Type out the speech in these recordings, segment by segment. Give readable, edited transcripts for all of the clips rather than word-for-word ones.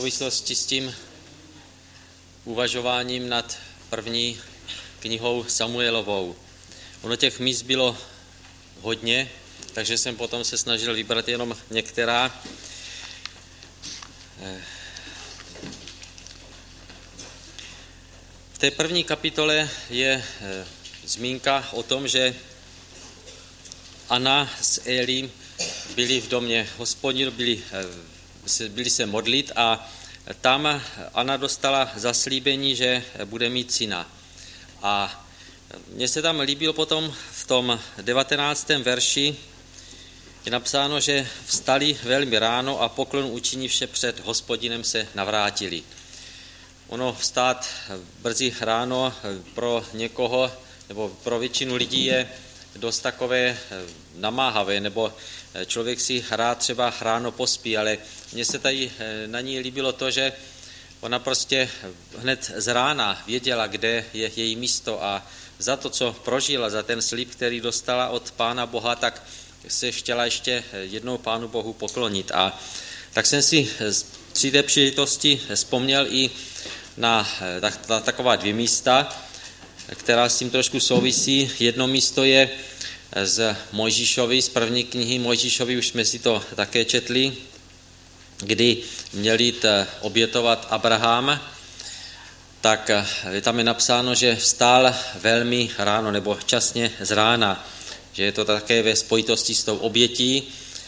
V souvislosti s tím uvažováním nad první knihou Samuelovou. Ono těch míst bylo hodně, takže jsem potom se snažil vybrat jenom některá. V té první kapitole je zmínka o tom, že Anna s Elím byli v domě Hospodinu, byli se modlit a tam Anna dostala zaslíbení, že bude mít syna. A mně se tam líbilo potom v tom 19. verši, je napsáno, že vstali velmi ráno a poklon učinivši před Hospodinem se navrátili. Ono vstát brzy ráno pro někoho nebo pro většinu lidí je dost takové namáhavé, nebo člověk si rád třeba ráno pospí, ale mně se tady na ní líbilo to, že ona prostě hned z rána věděla, kde je její místo a za to, co prožila, za ten slib, který dostala od Pána Boha, tak se chtěla ještě jednou Pánu Bohu poklonit. A tak jsem si při té příležitosti vzpomněl i na taková dvě místa, která s tím trošku souvisí. Jedno místo je z Mojžíšovi, z první knihy Mojžíšovi, už jsme si to také četli, kdy měl jít obětovat Abraham, tak tam je napsáno, že vstál velmi ráno, nebo časně z rána, že je to také ve spojitosti s tou obětí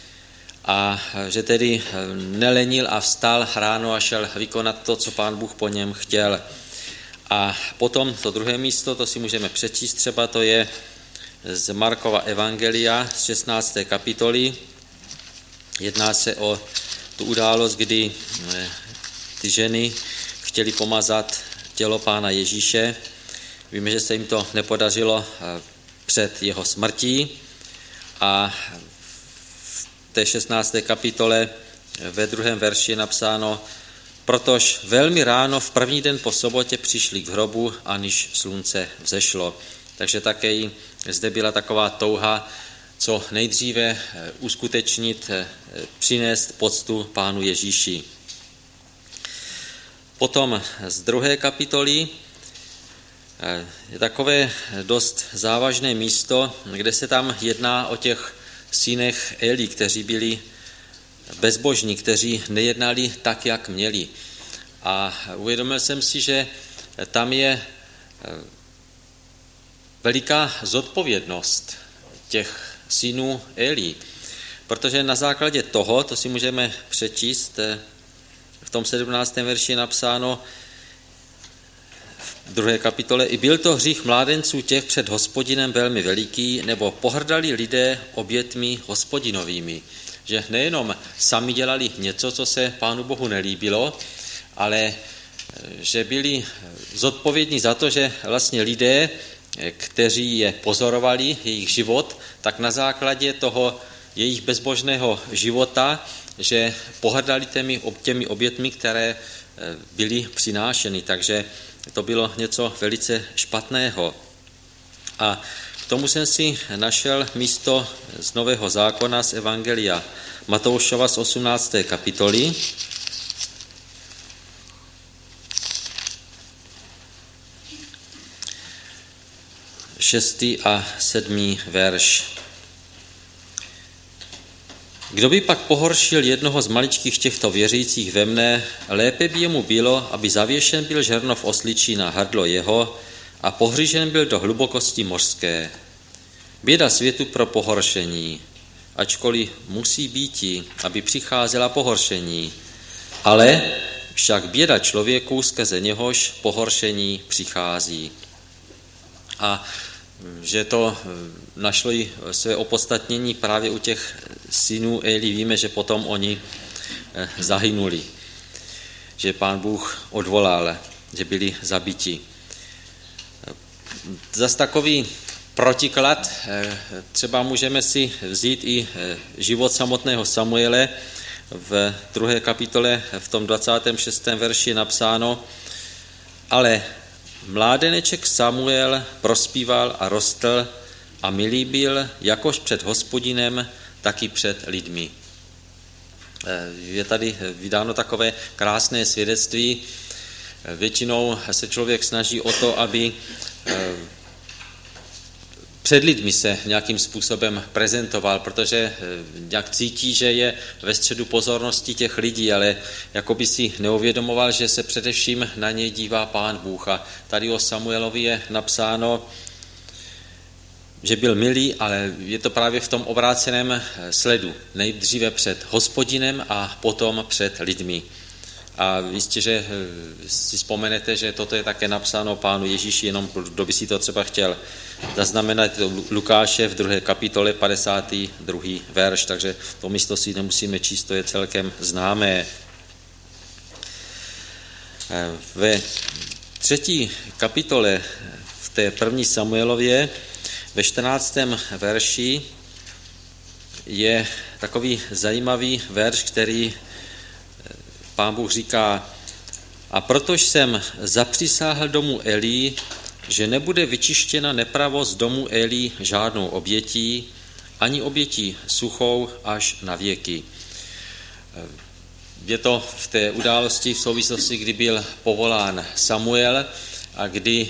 a že tedy nelenil a vstal ráno a šel vykonat to, co Pán Bůh po něm chtěl. A potom to druhé místo, to si můžeme přečíst třeba, to je z Markova evangelia z 16. kapitoly. Jedná se o tu událost, kdy ty ženy chtěly pomazat tělo Pána Ježíše. Víme, že se jim to nepodařilo před jeho smrtí a v té 16. kapitole ve 2. verši je napsáno: Protož velmi ráno v první den po sobotě přišli k hrobu, aniž slunce vzešlo. Takže také zde byla taková touha, co nejdříve uskutečnit, přinést poctu Pánu Ježíši. Potom z 2. kapitoly je takové dost závažné místo, kde se tam jedná o těch synech Eli, kteří byli bezbožní, kteří nejednali tak, jak měli. A uvědomil jsem si, že tam je veliká zodpovědnost těch synů Eli, protože na základě toho, to si můžeme přečíst, v tom 17. verši je napsáno v 2. kapitole: I byl to hřích mládenců těch před Hospodinem velmi veliký, nebo pohrdali lidé obětmi hospodinovými. Že nejenom sami dělali něco, co se Pánu Bohu nelíbilo, ale že byli zodpovědní za to, že vlastně lidé, kteří je pozorovali, jejich život, tak na základě toho jejich bezbožného života, že pohrdali těmi obětmi, které byly přinášeny. Takže to bylo něco velice špatného. A k tomu jsem si našel místo z Nového zákona z Evangelia Matoušova z 18. kapitoly. Šestý a 7. verš. Kdo by pak pohoršil jednoho z maličkých těchto věřících ve mne, lépe by jemu bylo, aby zavěšen byl žernov osličí na hrdlo jeho a pohřížen byl do hlubokosti mořské. Běda světu pro pohoršení, ačkoliv musí býti, aby přicházela pohoršení, ale však běda člověku, skrze něhož pohoršení přichází. A že to našlo i své opodstatnění právě u těch synů Eli. Víme, že potom oni zahynuli, že Pán Bůh odvolal, že byli zabiti. Zas takový protiklad, třeba můžeme si vzít i život samotného Samuele. V 2. kapitole v tom 26. verši je napsáno: Ale mládeneček Samuel prospíval a rostl a milý byl jakož před Hospodinem, tak i před lidmi. je tady vydáno takové krásné svědectví. Většinou se člověk snaží o to, aby před lidmi se nějakým způsobem prezentoval, protože nějak cítí, že je ve středu pozornosti těch lidí, ale jako by si neuvědomoval, že se především na něj dívá Pán Bůh. A tady o Samuelovi je napsáno, že byl milý, ale je to právě v tom obráceném sledu. Nejdříve před Hospodinem a potom před lidmi. A jistě, že si vzpomenete, že toto je také napsáno Pánu Ježíši, jenom kdo by si to třeba chtěl zaznamenat, Lukáše v 2. kapitole 52. verš, takže to místo si nemusíme číst, to je celkem známé. Ve 3. kapitole v té 1. Samuelově ve 14. verši je takový zajímavý verš, který Pán Bůh říká: a protože jsem zapřisáhl domu Elí, že nebude vyčištěna nepravost domu Elí žádnou obětí, ani obětí suchou až na věky. Je to v té události v souvislosti, kdy byl povolán Samuel a kdy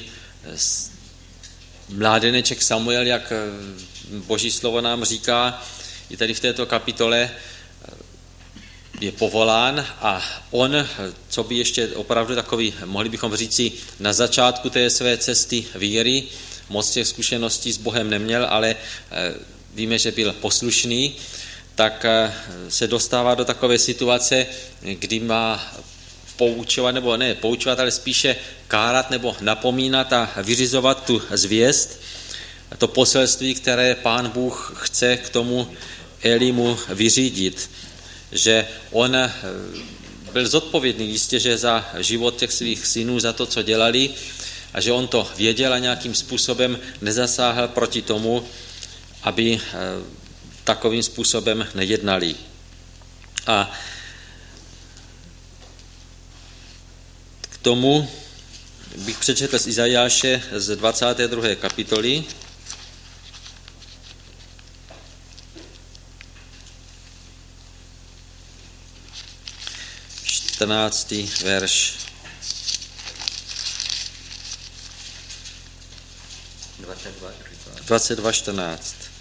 mládeneček Samuel, jak Boží slovo nám říká, i tady v této kapitole, je povolán a on, co by ještě opravdu takový, mohli bychom říci, na začátku té své cesty víry, moc těch zkušeností s Bohem neměl, ale víme, že byl poslušný, tak se dostává do takové situace, kdy má poučovat, nebo ne poučovat, ale spíše kárat nebo napomínat a vyřizovat tu zvěst, to poselství, které Pán Bůh chce k tomu Elimu vyřídit. Že on byl zodpovědný jistě, že za život těch svých synů, za to, co dělali, a že on to věděl a nějakým způsobem nezasáhl proti tomu, aby takovým způsobem nejednali. A k tomu bych přečetl z Izajáše z 22. kapitoly, 14. verš. 22:14.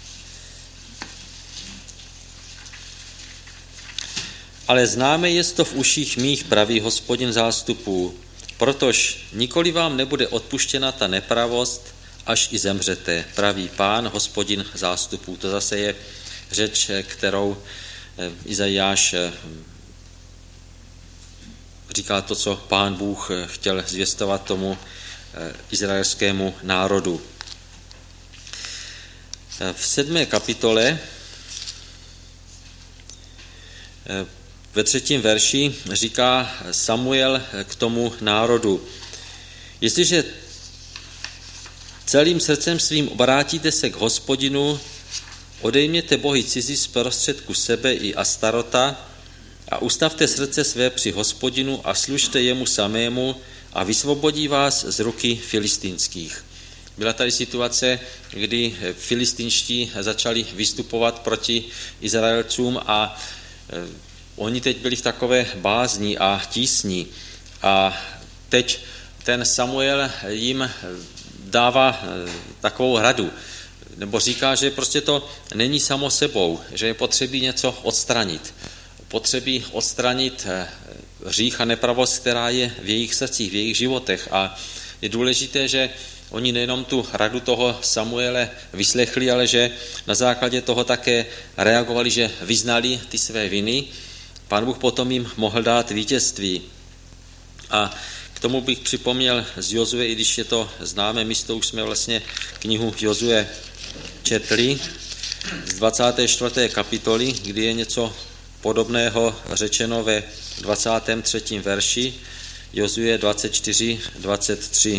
Ale známe jest to v uších mých, praví Hospodin zástupů, protože nikoli vám nebude odpuštěna ta nepravost, až i zemřete, praví Pán Hospodin zástupů. To zase je řeč, kterou Izajáš říká to, co Pán Bůh chtěl zvěstovat tomu izraelskému národu. V 7. kapitole ve 3. verši říká Samuel k tomu národu: jestliže celým srdcem svým obrátíte se k Hospodinu, odejměte bohy cizí z prostředku sebe i Astarota a ustavte srdce své při Hospodinu a služte jemu samému a vysvobodí vás z ruky filistínských. Byla tady situace, kdy filistinští začali vystupovat proti Izraelcům a oni teď byli v takové bázni a tísni. A teď ten Samuel jim dává takovou radu, nebo říká, že prostě to není samo sebou, že je potřebí něco odstranit. Potřebí odstranit hřích a nepravost, která je v jejich srdcích, v jejich životech. A je důležité, že oni nejenom tu radu toho Samuele vyslechli, ale že na základě toho také reagovali, že vyznali ty své viny. Pán Bůh potom jim mohl dát vítězství. A k tomu bych připomněl z Jozue, i když je to známé místo, už jsme vlastně knihu Jozue četli, z 24. kapitoly, kdy je něco podobného řečeno ve 23. verši, Jozue 24:23.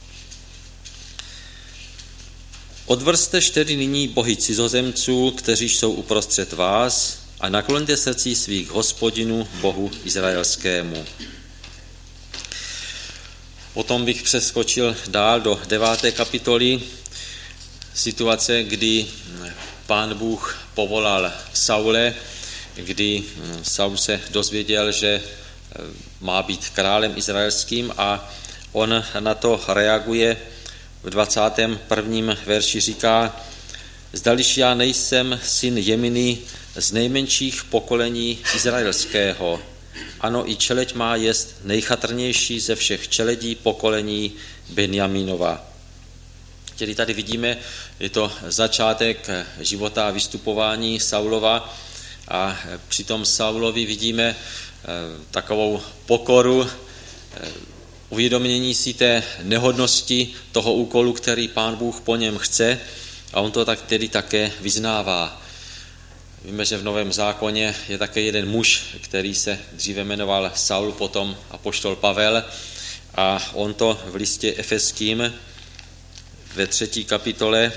Odvrztež tedy nyní bohy cizozemců, kteří jsou uprostřed vás, a nakloňte srdcí svých Hospodinu, Bohu izraelskému. Potom bych přeskočil dál do 9. kapitoly, situace, kdy Pán Bůh povolal Saule, kdy Saul se dozvěděl, že má být králem izraelským a on na to reaguje v 21. verši říká: zdališ já nejsem syn Jeminy z nejmenších pokolení izraelského. Ano, i čeleď má jest nejchatrnější ze všech čeledí pokolení Benjamínova. Čili tady vidíme, je to začátek života a vystupování Saulova a při tom Saulovi vidíme takovou pokoru, uvědomění si té nehodnosti toho úkolu, který Pán Bůh po něm chce, a on to tak tedy také vyznává. Víme, že v Novém zákoně je také jeden muž, který se dříve jmenoval Saul, potom apoštol Pavel, a on to v listě Efeským ve 3. kapitole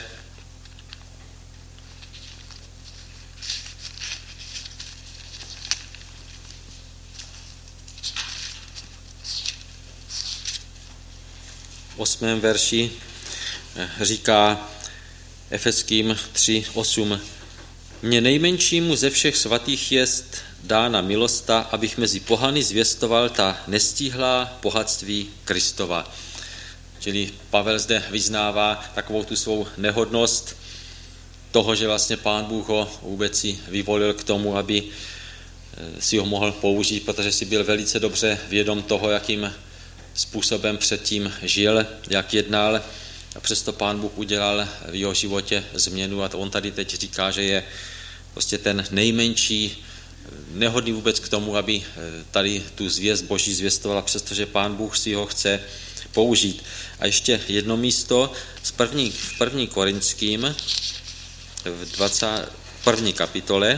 v 8. verši říká Efeským 3:8: mně nejmenšímu ze všech svatých jest dána milosta, abych mezi pohany zvěstoval ta nestíhlá bohatství Kristova. Čili Pavel zde vyznává takovou tu svou nehodnost toho, že vlastně Pán Bůh ho vůbec si vyvolil k tomu, aby si ho mohl použít, protože si byl velice dobře vědom toho, jakým způsobem předtím žil, jak jednal, a přesto Pán Bůh udělal v jeho životě změnu a to on tady teď říká, že je prostě ten nejmenší, nehodný vůbec k tomu, aby tady tu zvěst Boží zvěstovala, přestože Pán Bůh si ho chce použít. A ještě jedno místo v 1. Korinským v 21. kapitole.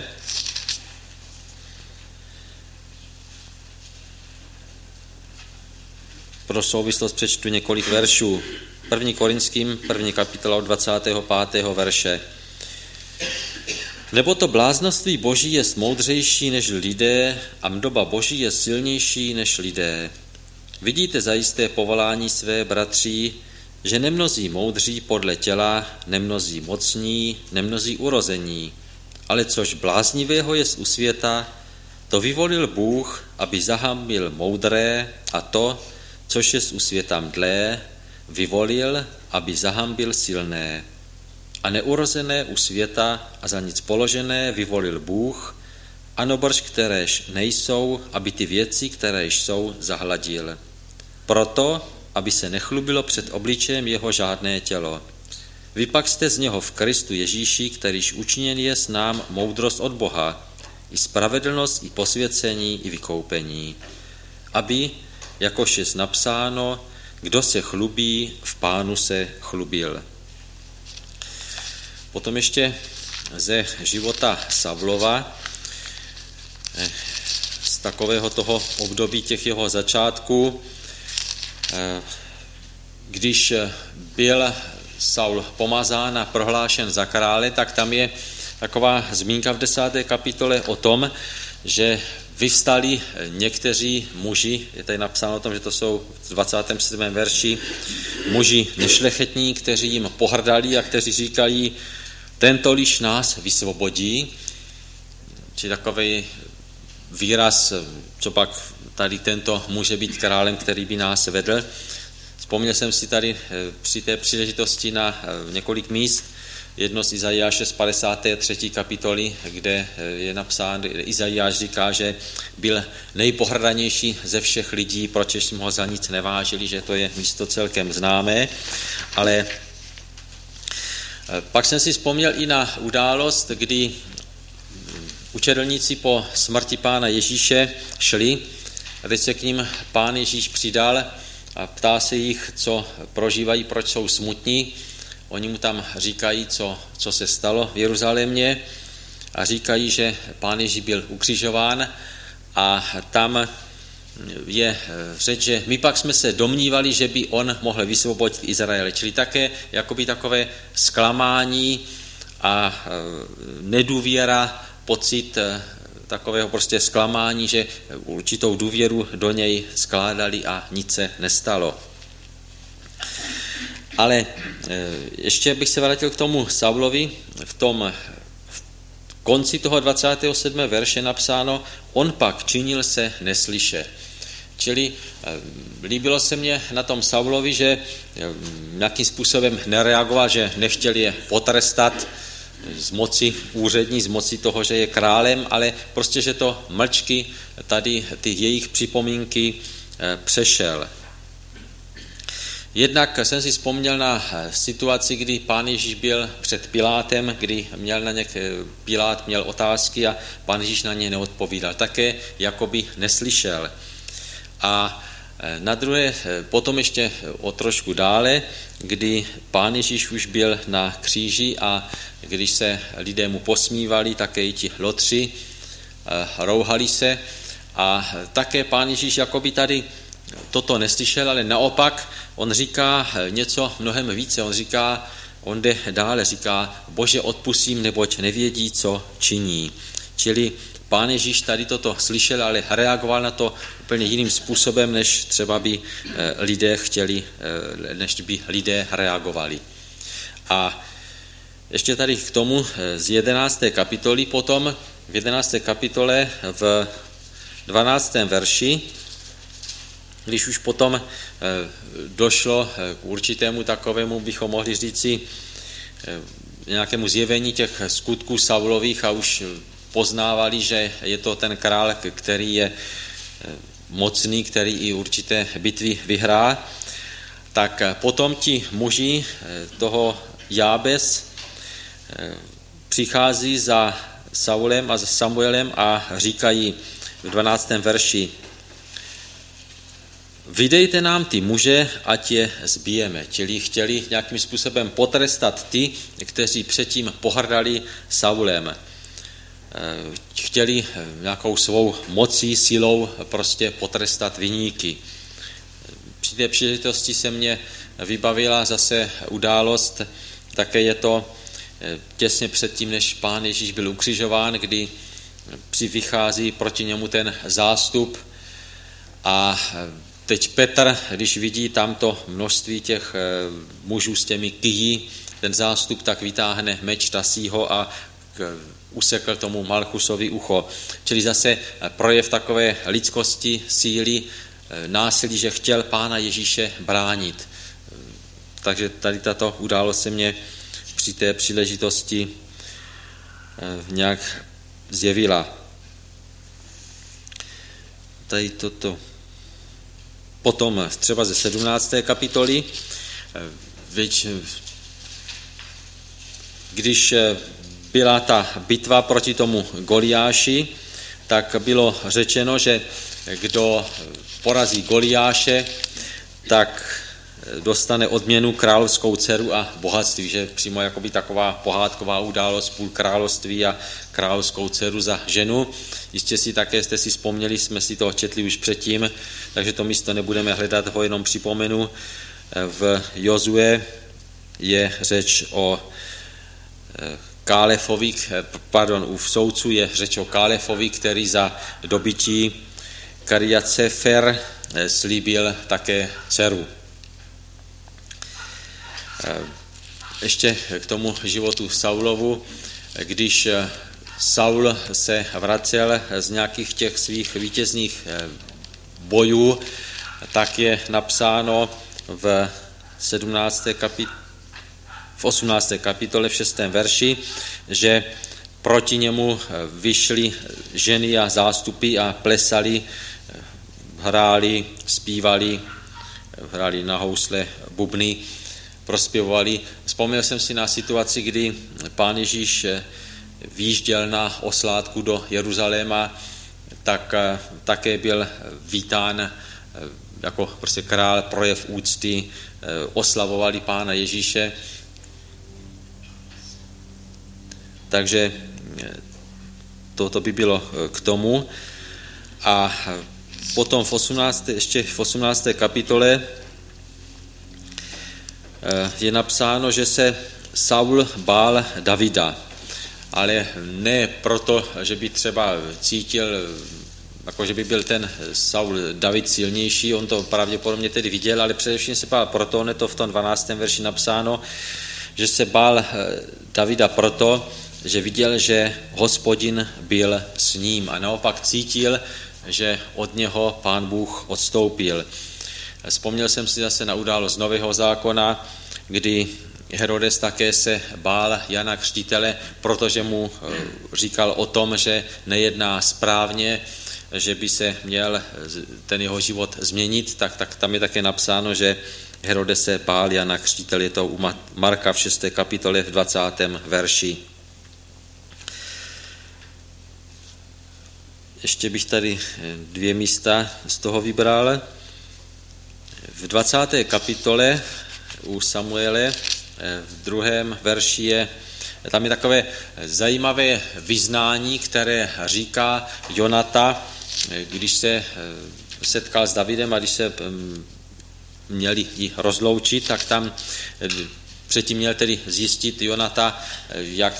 Pro souvislost přečtu několik veršů. 1. Korinským, 1. kapitola od 25. verše. Nebo to bláznoství Boží je moudřejší než lidé a mdoba Boží je silnější než lidé. Vidíte zajisté povolání své, bratří, že nemnozí moudří podle těla, nemnozí mocní, nemnozí urození, ale což bláznivého jest u světa, to vyvolil Bůh, aby zahambil moudré, a to, což jest u světa mdlé, vyvolil, aby zahambil silné. A neurozené u světa a za nic položené vyvolil Bůh, anobrž kteréž nejsou, aby ty věci, kteréž jsou, zahladil. Proto, aby se nechlubilo před obličejem jeho žádné tělo. Vy pak jste z něho v Kristu Ježíši, kterýž učiněn je s nám moudrost od Boha, i spravedlnost, i posvěcení, i vykoupení. Aby, jakož je napsáno, kdo se chlubí, v Pánu se chlubil. Potom ještě ze života Saulova, z takového toho období těch jeho začátků, když byl Saul pomazán a prohlášen za krále, tak tam je taková zmínka v 10. kapitole o tom, že vyvstali někteří muži, je tady napsáno o tom, že to jsou v 27. verši, muži nešlechetní, kteří jim pohrdali a kteří říkají, tento liš nás vysvobodí, či takový výraz, co pak tady tento může být králem, který by nás vedl. Vzpomněl jsem si tady při té příležitosti na několik míst, jedno z Izajáše z 53. kapitoly, kde je napsán, Izajáš říká, že byl nejpohrdanější ze všech lidí, proč jsme ho za nic nevážili, že to je místo celkem známé, ale pak jsem si vzpomněl i na událost, kdy učedlníci po smrti Pána Ježíše šli, a teď se k ním Pán Ježíš přidal a ptá se jich, co prožívají, proč jsou smutní. Oni mu tam říkají, co se stalo v Jeruzalémě, a říkají, že Pán Ježíš byl ukřižován, a tam je řeč, že my pak jsme se domnívali, že by on mohl vysvobodit Izraele. Čili také jakoby takové zklamání a nedůvěra, pocit takového prostě zklamání, že určitou důvěru do něj skládali a nic se nestalo. Ale ještě bych se vrátil k tomu Saulovi. V konci toho 27. verše napsáno, on pak činil se neslyše. Čili líbilo se mně na tom Saulovi, že nějakým způsobem nereagoval, že nechtěl je potrestat z moci úřední, z moci toho, že je králem, ale prostě, že to mlčky tady ty jejich připomínky přešel. Jednak jsem si vzpomněl na situaci, kdy Pán Ježíš byl před Pilátem, kdy Pilát měl otázky a Pán Ježíš na ně neodpovídal. Také jakoby neslyšel. A na druhé, potom ještě o trošku dále, kdy Pán Ježíš už byl na kříži a když se lidé mu posmívali, také i ti lotři, rouhali se a také Pán Ježíš jakoby tady toto neslyšel, ale naopak on říká něco mnohem více. On jde dále, říká, Bože, odpustím, neboť nevědí, co činí. Čili Pán Ježíš tady toto slyšel, ale reagoval na to úplně jiným způsobem, než třeba by lidé chtěli, než by lidé reagovali. A ještě tady k tomu z 11. kapitoly potom, v 11. kapitole v 12. verši, když už potom došlo k určitému takovému, bychom mohli říci, nějakému zjevení těch skutků Saulových a už poznávali, že je to ten král, který je mocný, který i určité bitvy vyhrá, tak potom ti muži toho Jábes přichází za Saulem a za Samuelem a říkají v 12. verši, vydejte nám ty muže, ať je zbijeme. Čili chtěli nějakým způsobem potrestat ty, kteří předtím pohrdali Saulem. Chtěli nějakou svou mocí, silou prostě potrestat viníky. Při té příležitosti se mně vybavila zase událost, také je to těsně předtím, než Pán Ježíš byl ukřižován, kdy vychází proti němu ten zástup a teď Petr, když vidí tamto množství těch mužů s těmi kyjí, ten zástup, tak vytáhne meč, tasí ho a usekl tomu Malchusovi ucho. Čili zase projev takové lidskosti, síly, násilí, že chtěl Pána Ježíše bránit. Takže tady tato událost se mě při té příležitosti nějak zjevila. Tady toto. Potom třeba ze 17. kapitoly, když byla ta bitva proti tomu Goliáši, tak bylo řečeno, že kdo porazí Goliáše, tak dostane odměnu královskou dceru a bohatství, že přímo jakoby taková pohádková událost, půl království a královskou dceru za ženu. Jistě si také jste si vzpomněli, jsme si to četli už předtím, takže to místo nebudeme hledat, ho jenom připomenu. V Jozue je řeč o Kálefovi, u soudců je řeč o Kálefovi, který za dobytí Kiriat Sefer slíbil také dceru. Ještě k tomu životu Saulovu, když Saul se vracel z nějakých těch svých vítězných bojů, tak je napsáno v 18. kapitole v 6. verši, že proti němu vyšly ženy a zástupy a plesali, hráli, zpívali, hráli na housle, bubny, prospěvovali. Vzpomněl jsem si na situaci, kdy Pán Ježíš výjížděl na oslátku do Jeruzaléma, tak také byl vítán jako prostě král, projev úcty, oslavovali Pána Ježíše. Takže toto by bylo k tomu. A potom ještě v 18. kapitole je napsáno, že se Saul bál Davida, ale ne proto, že by třeba cítil, jako že by byl ten Saul David silnější, on to pravděpodobně tedy viděl, ale především se bál proto, on je to v tom 12. verši napsáno, že se bál Davida proto, že viděl, že Hospodin byl s ním a naopak cítil, že od něho Pán Bůh odstoupil. Vzpomněl jsem si zase na událost Nového zákona, kdy Herodes také se bál Jana Křtitele, protože mu říkal o tom, že nejedná správně, že by se měl ten jeho život změnit, tak tam je také napsáno, že Herodes se bál Jana Křtitele, je to u Marka v 6. kapitole v 20. verši. Ještě bych tady 2 místa z toho vybral. V 20. kapitole u Samuele v 2. verši tam je takové zajímavé vyznání, které říká Jonata, když se setkal s Davidem a když se měli ji rozloučit, tak tam předtím měl tedy zjistit Jonata, jak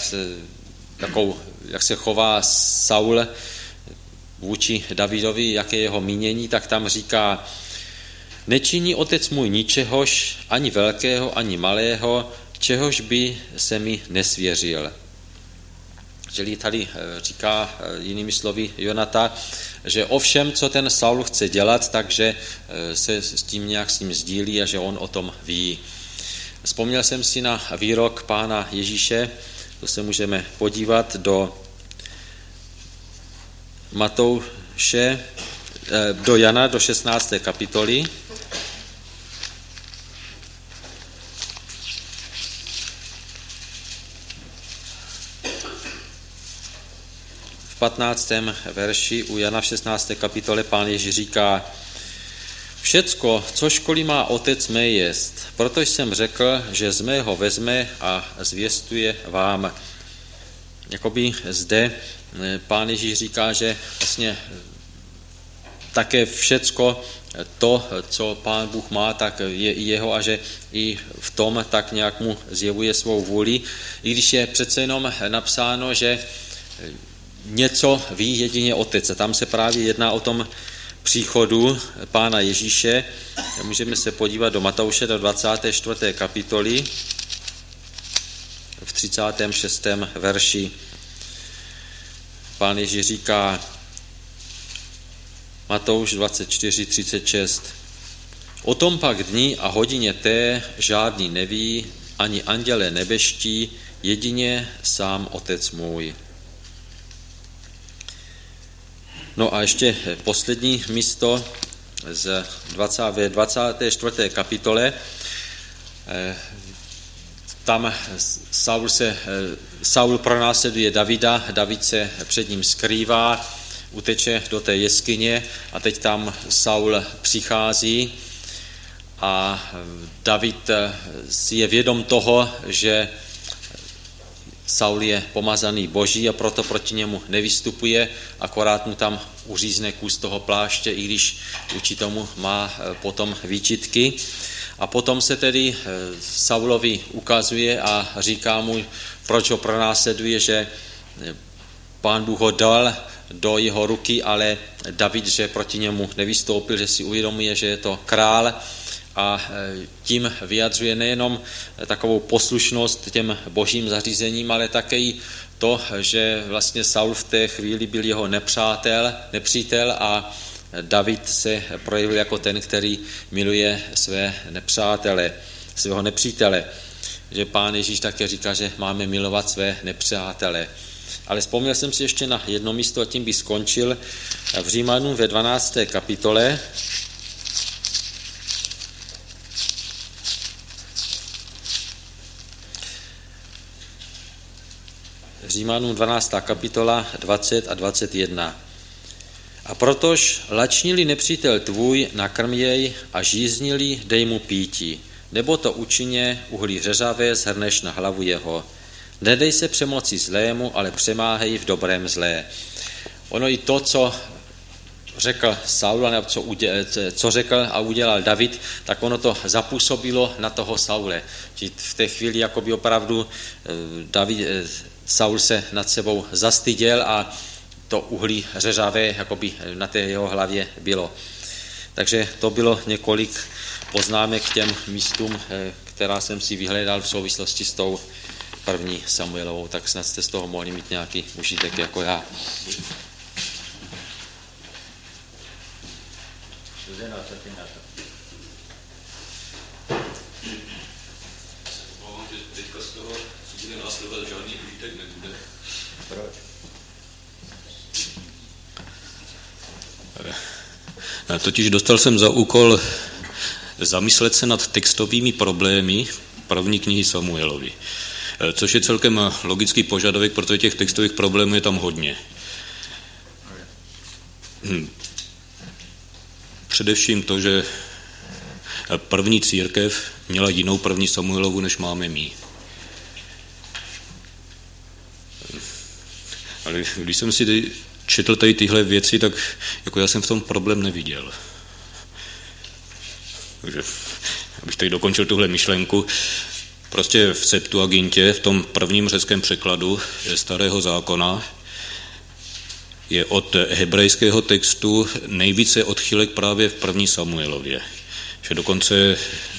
se chová Saul vůči Davidovi, jaké je jeho mínění, tak tam říká: nečiní otec můj ničehož, ani velkého, ani malého, čehož by se mi nesvěřil. Čili tady říká jinými slovy Jonata, že o všem, co ten Saul chce dělat, takže se s tím nějak s ním sdílí a že on o tom ví. Vzpomněl jsem si na výrok Pána Ježíše, to se můžeme podívat do Matouše, do Jana, do 16. kapitoly. V 15. verši u Jana v 16. kapitole Pán Ježíš říká: všecko, co školí má otec mé jest, proto jsem řekl, že z mého vezme a zvěstuje vám. Jakoby zde Pán Ježíš říká, že vlastně také všecko to, co Pán Bůh má, tak je i jeho a že i v tom tak nějak mu zjevuje svou vůli. I když je přece jenom napsáno, že něco ví jedině Otec. A tam se právě jedná o tom příchodu Pána Ježíše. Můžeme se podívat do Matouše, do 24. kapitoly, v 36. verši. Pán Ježíš říká, Matouš 24:36. O tom pak dni a hodině té žádný neví, ani anděle nebeští, jedině sám Otec můj. No a ještě poslední místo z 24. kapitole. Tam Saul pronásleduje Davida, David se před ním skrývá, uteče do té jeskyně a teď tam Saul přichází a David si je vědom toho, že Saul je pomazaný Boží a proto proti němu nevystupuje, akorát mu tam uřízne kus toho pláště, i když vůči tomu má potom výčitky. A potom se tedy Saulovi ukazuje a říká mu, proč ho pronásleduje, že Pán Bůh ho dal do jeho ruky, ale David, že proti němu nevystoupil, že si uvědomuje, že je to král a tím vyjadřuje nejenom takovou poslušnost těm božím zařízením, ale také i to, že vlastně Saul v té chvíli byl jeho nepřítel a David se projevil jako ten, který miluje svého nepřítele. Že Pán Ježíš také říká, že máme milovat své nepřátele. Ale vzpomněl jsem si ještě na jedno místo a tím by skončil v Římanům ve 12. kapitole. Římanům 12. kapitola 20 a 21. A protož lačnili nepřítel tvůj, nakrm jej a žíznili, dej mu pítí, nebo to učině uhlí řeřavé zhrneš na hlavu jeho. Nedej se přemoci zlému, ale přemáhej v dobrém zlé. Ono i to, co řekl Saul, nebo co řekl a udělal David, tak ono to zapůsobilo na toho Saule. V té chvíli jakoby opravdu Saul se nad sebou zastyděl a to uhlí řeřavé jakoby na té jeho hlavě bylo. Takže to bylo několik poznámek k těm místům, která jsem si vyhledal v souvislosti s tou první Samuelovou, tak snad jste z toho mohli mít nějaký užitek jako já. Teďka z toho, co bude následovat, žádný užitek nebude. Proč? Totiž dostal jsem za úkol zamyslet se nad textovými problémy první knihy Samuelovi, což je celkem logický požadavek, protože těch textových problémů je tam hodně. Především to, že první církev měla jinou první Samuelovu, než máme my. Ale když jsem si četl tady tyhle věci, tak jako já jsem v tom problém neviděl. Takže, abych tady dokončil tuhle myšlenku, prostě v Septuagintě, v tom prvním řeckém překladu Starého zákona, je od hebrejského textu nejvíce odchylek právě v první Samuelově. Že dokonce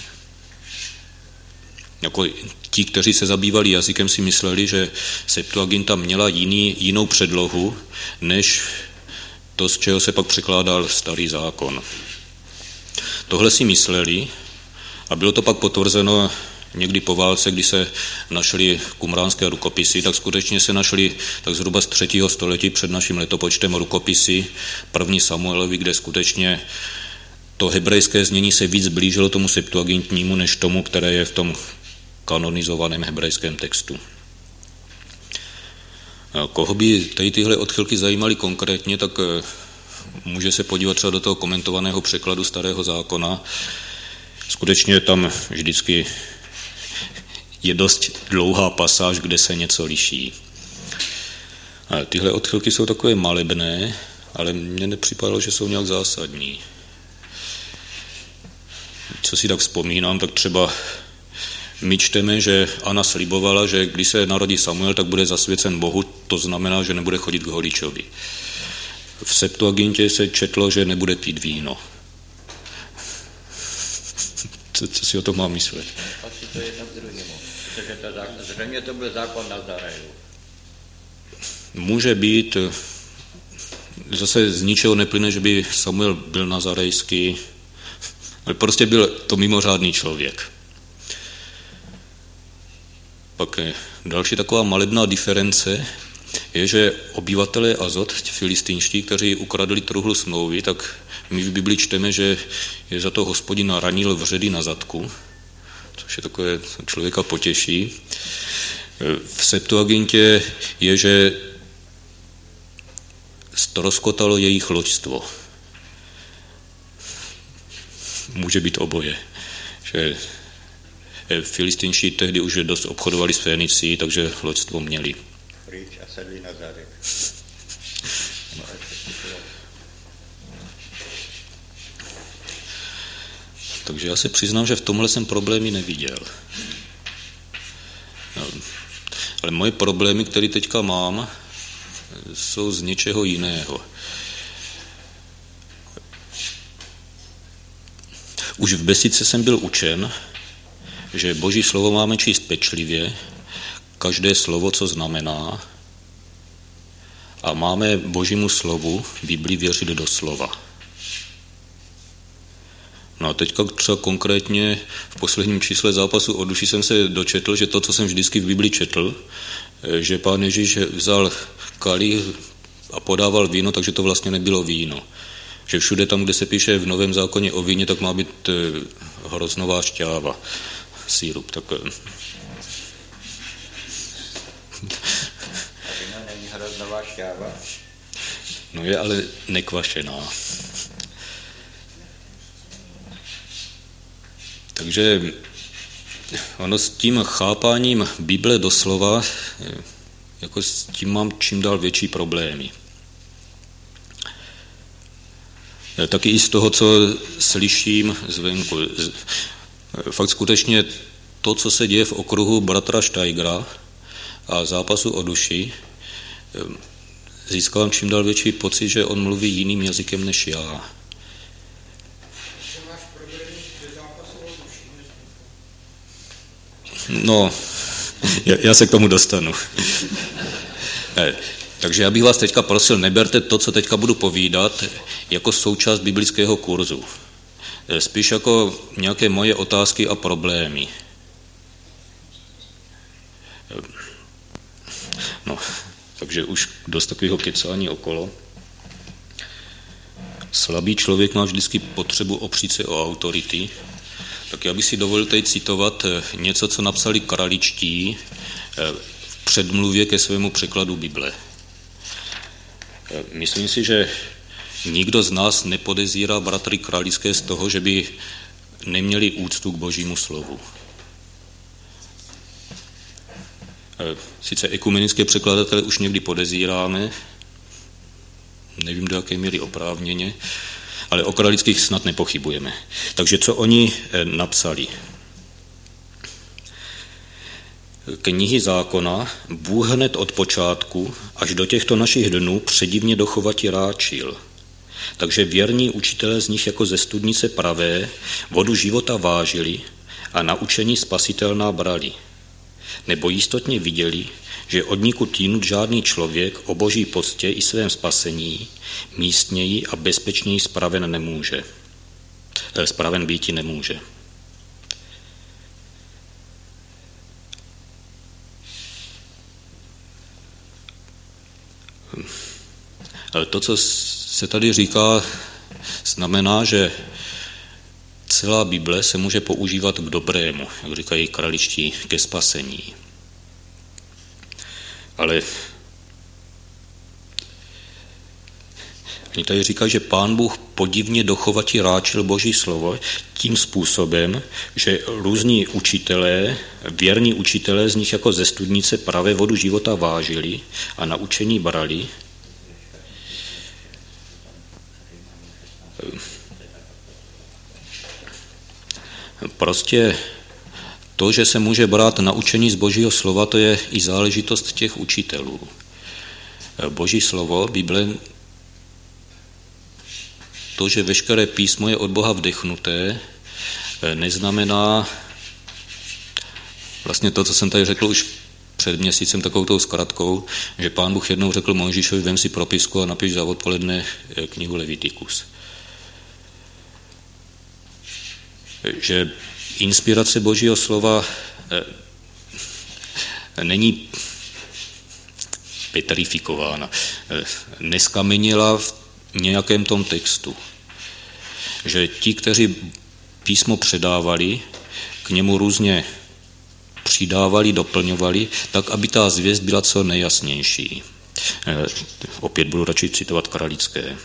jako ti, kteří se zabývali jazykem, si mysleli, že Septuaginta měla jinou předlohu, než to, z čeho se pak překládal Starý zákon. Tohle si mysleli a bylo to pak potvrzeno někdy po válce, kdy se našly kumránské rukopisy, tak skutečně se našly tak zhruba z 3. století před naším letopočtem rukopisy první Samuelovi, kde skutečně to hebrejské znění se víc blížilo tomu septuagintnímu, než tomu, které je v tom kanonizovaném hebrejském textu. Koho by tady tyhle odchylky zajímaly konkrétně, tak může se podívat třeba do toho komentovaného překladu Starého zákona. Skutečně tam vždycky je dost dlouhá pasáž, kde se něco liší. Tyhle odchylky jsou takové malebné, ale mně nepřipadalo, že jsou nějak zásadní. Co si tak vzpomínám, tak třeba my čteme, že Anna slibovala, že když se narodí Samuel, tak bude zasvěcen Bohu, to znamená, že nebude chodit k holičovi. V Septuagintě se četlo, že nebude pít víno. Co si o tom mám myslet? Asi to jedno k druhému, protože zřejmě to byl zákon Nazareju. Může být, zase z ničeho neplyne, že by Samuel byl nazarejský, ale prostě byl to mimořádný člověk. Pak další taková malebná diference je, že obyvatelé Azot, filistínští, kteří ukradli truhlu smlouvy, tak my v Bibli čteme, že je za to Hospodina ranil vředy na zadku, což je takové, člověka potěší. V Septuagintě je, že ztroskotalo jejich loďstvo. Může být oboje. Že filistínští tehdy už dost obchodovali s Fénicií, takže loďstvo měli. Pryč a sedli na zadek. Takže já se přiznám, že v tomhle jsem problémy neviděl. No, ale moje problémy, které teďka mám, jsou z něčeho jiného. Už v Besídce jsem byl učen, že Boží slovo máme číst pečlivě, každé slovo, co znamená, a máme Božímu slovu Biblii věřit do slova. No a teďka třeba konkrétně v posledním čísle zápasu o duši jsem se dočetl, že to, co jsem vždycky v Biblii četl, že Pán Ježíš vzal kalich a podával víno, takže to vlastně nebylo víno. Že všude tam, kde se píše v Novém zákoně o víně, tak má být hroznová šťáva, sírup. Tak... Víno není hroznová šťáva? No je ale nekvašená. Takže ono s tím chápáním Bible doslova, jako s tím mám čím dál větší problémy. Taky i z toho, co slyším zvenku. Fakt skutečně to, co se děje v okruhu bratra Steigera a zápasu o duši, získávám čím dál větší pocit, že on mluví jiným jazykem než já. No, Já se k tomu dostanu. Takže já bych vás teďka prosil, neberte to, co teďka budu povídat, jako součást biblického kurzu. Spíš jako nějaké moje otázky a problémy. No, takže už dost takového kecání okolo. Slabý člověk má vždycky potřebu opřít se o autority. Tak já bych si dovolil tady citovat něco, co napsali kraličtí v předmluvě ke svému překladu Bible. Myslím si, že nikdo z nás nepodezírá bratry kralické z toho, že by neměli úctu k Božímu slovu. Sice ekumenické překladatele už někdy podezíráme, nevím, do jaké míry oprávněně, ale o kralických snad nepochybujeme. Takže co oni napsali? Knihy zákona Bůh hned od počátku až do těchto našich dnů předivně dochovati ráčil. Takže věrní učitelé z nich jako ze studnice pravé vodu života vážili a naučení spasitelná brali. Nebo jistotně viděli, že od nikud jinut žádný člověk o Boží poctě i svém spasení místněji a bezpečněji spraven býti nemůže. Ale to, co se tady říká, znamená, že celá Bible se může používat k dobrému, jak říkají kraličtí, ke spasení. Ale oni tady říkají, že Pán Bůh podivně dochovati ráčil Boží slovo tím způsobem, že různí učitelé, věrní učitelé z nich jako ze studnice pravé vodu života vážili a naučení brali. Prostě to, že se může brát naučení z Božího slova, to je i záležitost těch učitelů. Boží slovo, Bible, to, že veškeré písmo je od Boha vdechnuté, neznamená vlastně to, co jsem tady řekl už před měsícem takovou tou zkratkou, že Pán Bůh jednou řekl Mojžíšovi, vem si propisku a napiš za odpoledne knihu Levitikus. Že inspirace Božího slova není petrifikována, neskamenila v nějakém tom textu. Že ti, kteří písmo předávali, k němu různě přidávali, doplňovali, tak, aby ta zvěst byla co nejjasnější. Opět budu radši citovat kralické.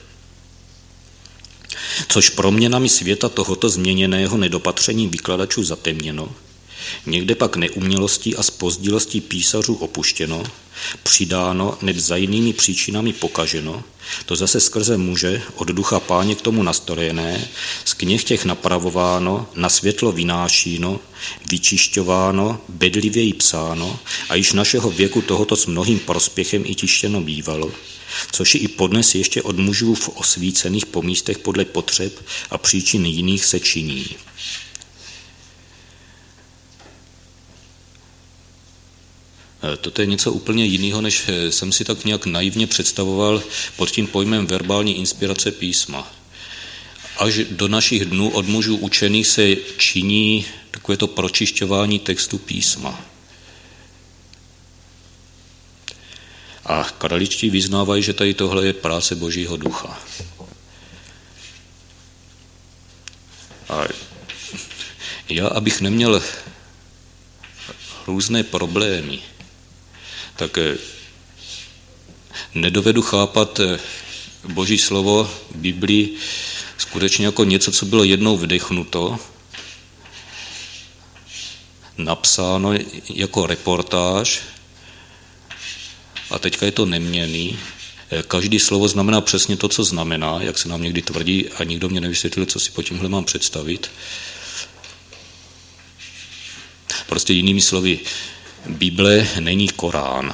Což proměnami světa tohoto změněného nedopatřením vykladačů zatemněno, někde pak neumělostí a zpozdilostí písařů opuštěno, přidáno neb za jinými příčinami pokaženo, to zase skrze muže od ducha Páně k tomu nastrojené, z knih těch napravováno, na světlo vynášíno, vyčišťováno, bedlivěji psáno a již našeho věku tohoto s mnohým prospěchem i tištěno bývalo, což i podnes ještě od mužů v osvícených po místech podle potřeb a příčin jiných se činí. Toto je něco úplně jiného, než jsem si tak nějak naivně představoval pod tím pojmem verbální inspirace písma. Až do našich dnů od mužů učených se činí takovéto pročišťování textu písma. A kraličtí vyznávají, že tady tohle je práce Božího ducha. A já, abych neměl různé problémy, tak nedovedu chápat Boží slovo, Biblii, skutečně jako něco, co bylo jednou vdechnuto, napsáno jako reportáž a teďka je to neměnný. Každý slovo znamená přesně to, co znamená, jak se nám někdy tvrdí a nikdo mě nevysvětlil, co si po tímhle mám představit. Prostě jinými slovy, Bible není Korán.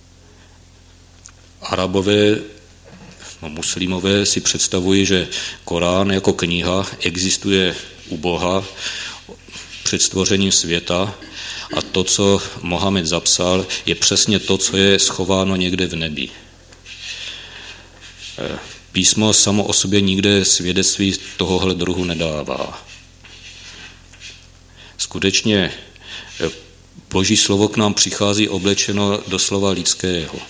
Arabové, muslimové si představují, že Korán jako kniha existuje u Boha před stvořením světa a to, co Mohamed zapsal, je přesně to, co je schováno někde v nebi. Písmo samo o sobě nikde svědectví tohohle druhu nedává. Skutečně Boží slovo k nám přichází oblečeno do slova lidského.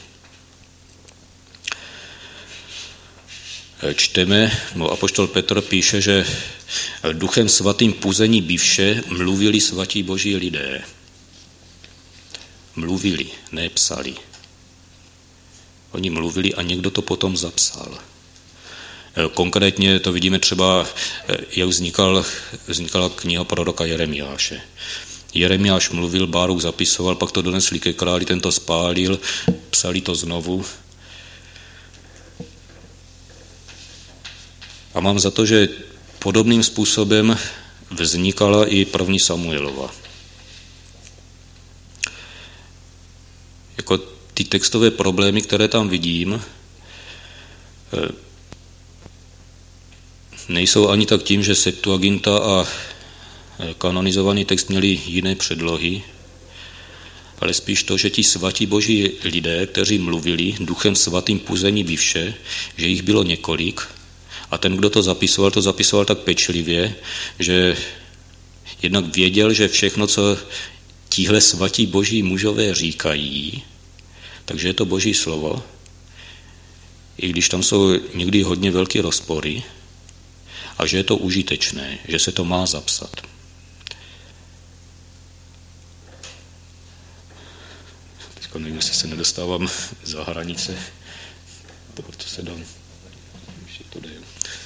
Čteme, apoštol Petr píše, že duchem svatým puzení bývše mluvili svatí boží lidé. Mluvili, ne psali. Oni mluvili a někdo to potom zapsal. Konkrétně to vidíme třeba, jak vznikala kniha proroka Jeremiáše. Jeremiáš mluvil, Báruk zapisoval, pak to donesli ke králi, ten to spálil, psali to znovu. A mám za to, že podobným způsobem vznikala i první Samuelova. Jako ty textové problémy, které tam vidím, nejsou ani tak tím, že Septuaginta a kanonizovaný text měli jiné předlohy, ale spíš to, že ti svatí boží lidé, kteří mluvili duchem svatým puzení bývše, že jich bylo několik, a ten, kdo to zapisoval tak pečlivě, že jednak věděl, že všechno, co tihle svatí boží mužové říkají, takže je to boží slovo, i když tam jsou někdy hodně velké rozpory, a že je to užitečné, že se to má zapsat. Teďka nevím, jestli se nedostávám za hranice, proto se dám. To jde.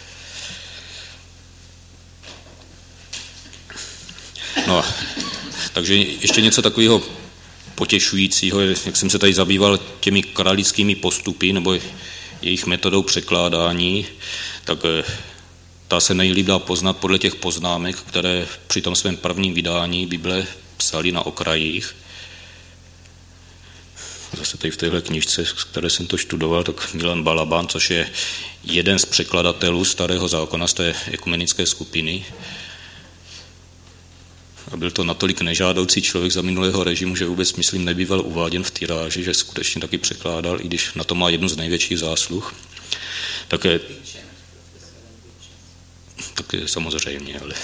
No, takže ještě něco takového potěšujícího, jak jsem se tady zabýval těmi kralickými postupy nebo jejich metodou překládání, tak ta se nejlíp dá poznat podle těch poznámek, které při tom svém prvním vydání Bible psali na okrajích. Zase tady v téhle knižce, z které jsem to študoval, tak Milan Balaban, což je jeden z překladatelů Starého zákona z té ekumenické skupiny. A byl to natolik nežádoucí člověk za minulého režimu, že vůbec, myslím, nebýval uváděn v tiráži, že skutečně taky překládal, i když na to má jednu z největších zásluh. Také samozřejmě, ale...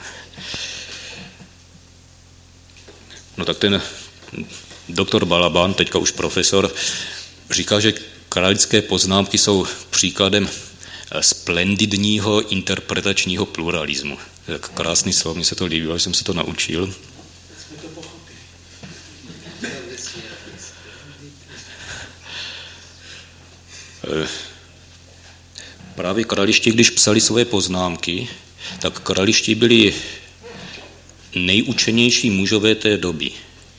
No tak ten doktor Balaban, teďka už profesor, říká, že kralické poznámky jsou příkladem splendidního interpretačního pluralismu. Tak krásný slovo, mně se to líbilo, že jsem se to naučil. Právě krališti, když psali svoje poznámky, tak krališti byli nejučenější mužové té doby.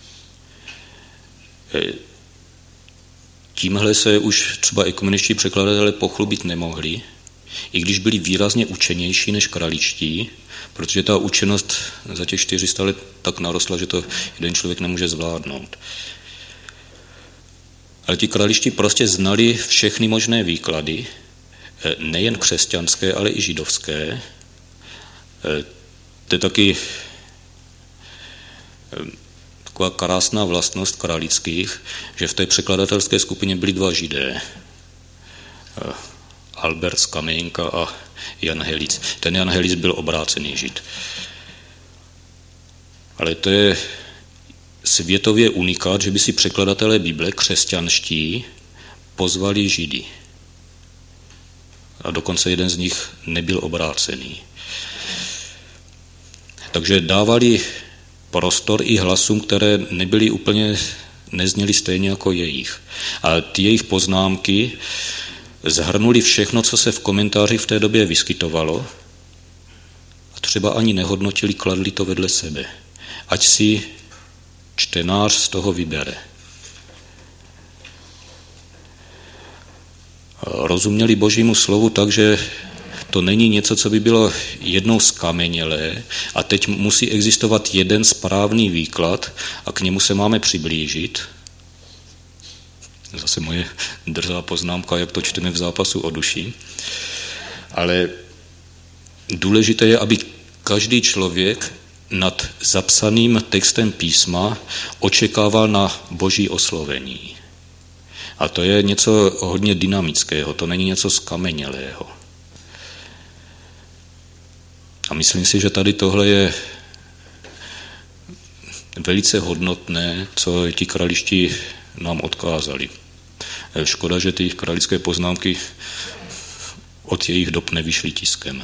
Tímhle se už třeba ekumeničtí překladatelé pochlubit nemohli, i když byli výrazně učenější než kraličtí, protože ta učenost za těch 400 let tak narostla, že to jeden člověk nemůže zvládnout. Ale ti kraličtí prostě znali všechny možné výklady, nejen křesťanské, ale i židovské. To je taky taková krásná vlastnost kralických, že v té překladatelské skupině byli dva židé. Albert z Kamejnka a Jan Helic. Ten Jan Helic byl obrácený žid. Ale to je světově unikát, že by si překladatelé Bible křesťanští pozvali židy. A dokonce jeden z nich nebyl obrácený. Takže dávali prostor i hlasům, které nebyly úplně, nezněly stejně jako jejich. A ty jejich poznámky zhrnuli všechno, co se v komentáři v té době vyskytovalo a třeba ani nehodnotili, kladli to vedle sebe. Ať si čtenář z toho vybere. Rozuměli Božímu slovu tak, že to není něco, co by bylo jednou skamenělé a teď musí existovat jeden správný výklad a k němu se máme přiblížit. Zase moje drzá poznámka, jak to čteme v zápasu o duši. Ale důležité je, aby každý člověk nad zapsaným textem písma očekával na boží oslovení. A to je něco hodně dynamického, to není něco skamenělého. A myslím si, že tady tohle je velice hodnotné, co ti kraličtí nám odkázali. Škoda, že ty kralické poznámky od jejich dob nevyšly tiskem.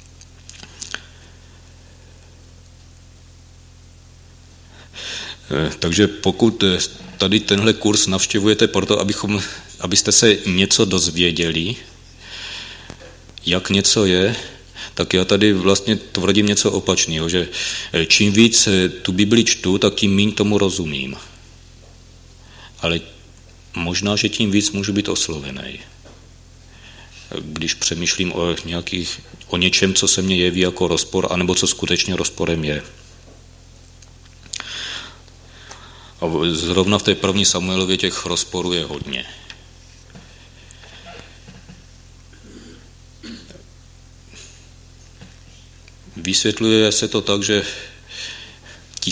Takže pokud tady tenhle kurz navštěvujete proto, abyste se něco dozvěděli, jak něco je, tak já tady vlastně tvrdím něco opačného, že čím víc tu Bibli čtu, tak tím míň tomu rozumím. Ale možná, že tím víc můžu být oslovený. Když přemýšlím o něčem, co se mně jeví jako rozpor, anebo co skutečně rozporem je. A zrovna v té první Samuelově těch rozporů je hodně. Vysvětluje se to tak, že ti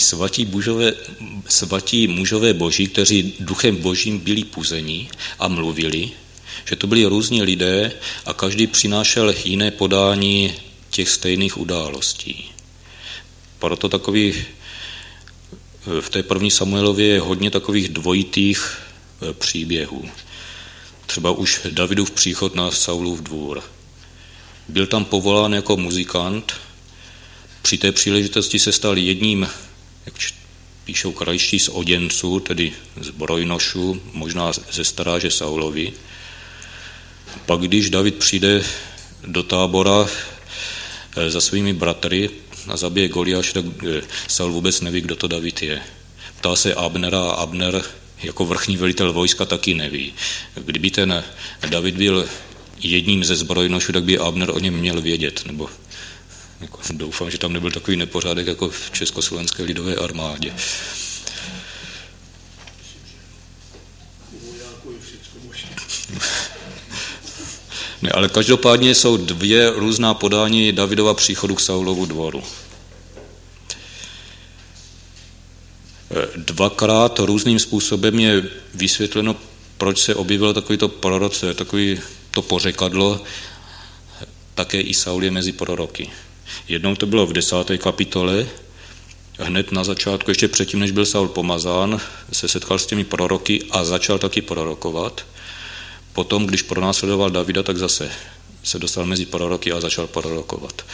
svatí mužové boží, kteří duchem božím byli puzeni a mluvili, že to byli různí lidé a každý přinášel jiné podání těch stejných událostí. Proto v té první Samuelově je hodně takových dvojitých příběhů. Třeba už Davidův příchod na Saulův dvůr. Byl tam povolán jako muzikant, při té příležitosti se stal jedním, jak píšou kraličtí, z oděnců, tedy z brojnošů, možná ze staráže Saulovi. Pak když David přijde do tábora za svými bratry a zabije Goliáše, tak Saul vůbec neví, kdo to David je. Ptá se Abnera a Abner jako vrchní velitel vojska taky neví. Kdyby ten David byl jedním ze zbrojnošů, tak by Abner o něm měl vědět, nebo doufám, že tam nebyl takový nepořádek jako v Československé lidové armádě. Ne, ale každopádně jsou dvě různá podání Davidova příchodu k Saulovu dvoru. Dvakrát různým způsobem je vysvětleno, proč se objevilo takovýto proroce, takový to pořekadlo, také i Saul je mezi proroky. Jednou to bylo v 10. kapitole, hned na začátku, ještě předtím, než byl Saul pomazán, se setkal s těmi proroky a začal taky prorokovat. Potom, když pronásledoval Davida, tak zase se dostal mezi proroky a začal prorokovat.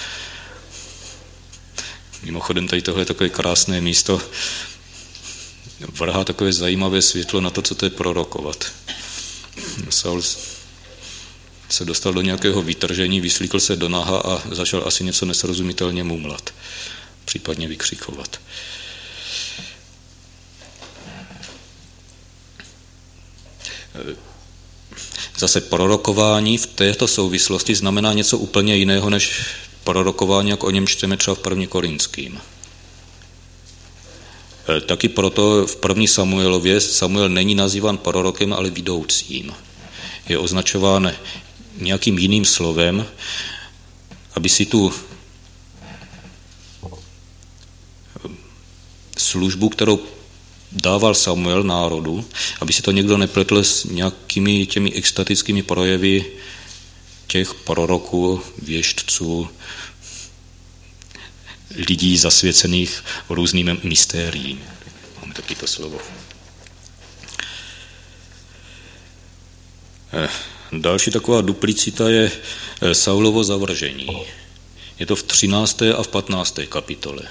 Mimochodem, tady tohle je takové krásné místo, vrhá takové zajímavé světlo na to, co to je prorokovat. Saul se dostal do nějakého vytržení, vyslíkl se do naha a začal asi něco nesrozumitelně mumlat, případně vykřikovat. Zase prorokování v této souvislosti znamená něco úplně jiného, než prorokování, jak o něm čteme třeba v 1. Korinským. Taky proto v 1. Samuelově Samuel není nazýván prorokem, ale vidoucím. Je označován nějakým jiným slovem, aby si tu službu, kterou dával Samuel národu, aby si to někdo nepletl s nějakými těmi extatickými projevy těch proroků, věštců, lidí zasvěcených různým mystériím. Máme taky to slovo. Další taková duplicita je Saulovo zavržení. Je to v 13. a v 15. kapitole.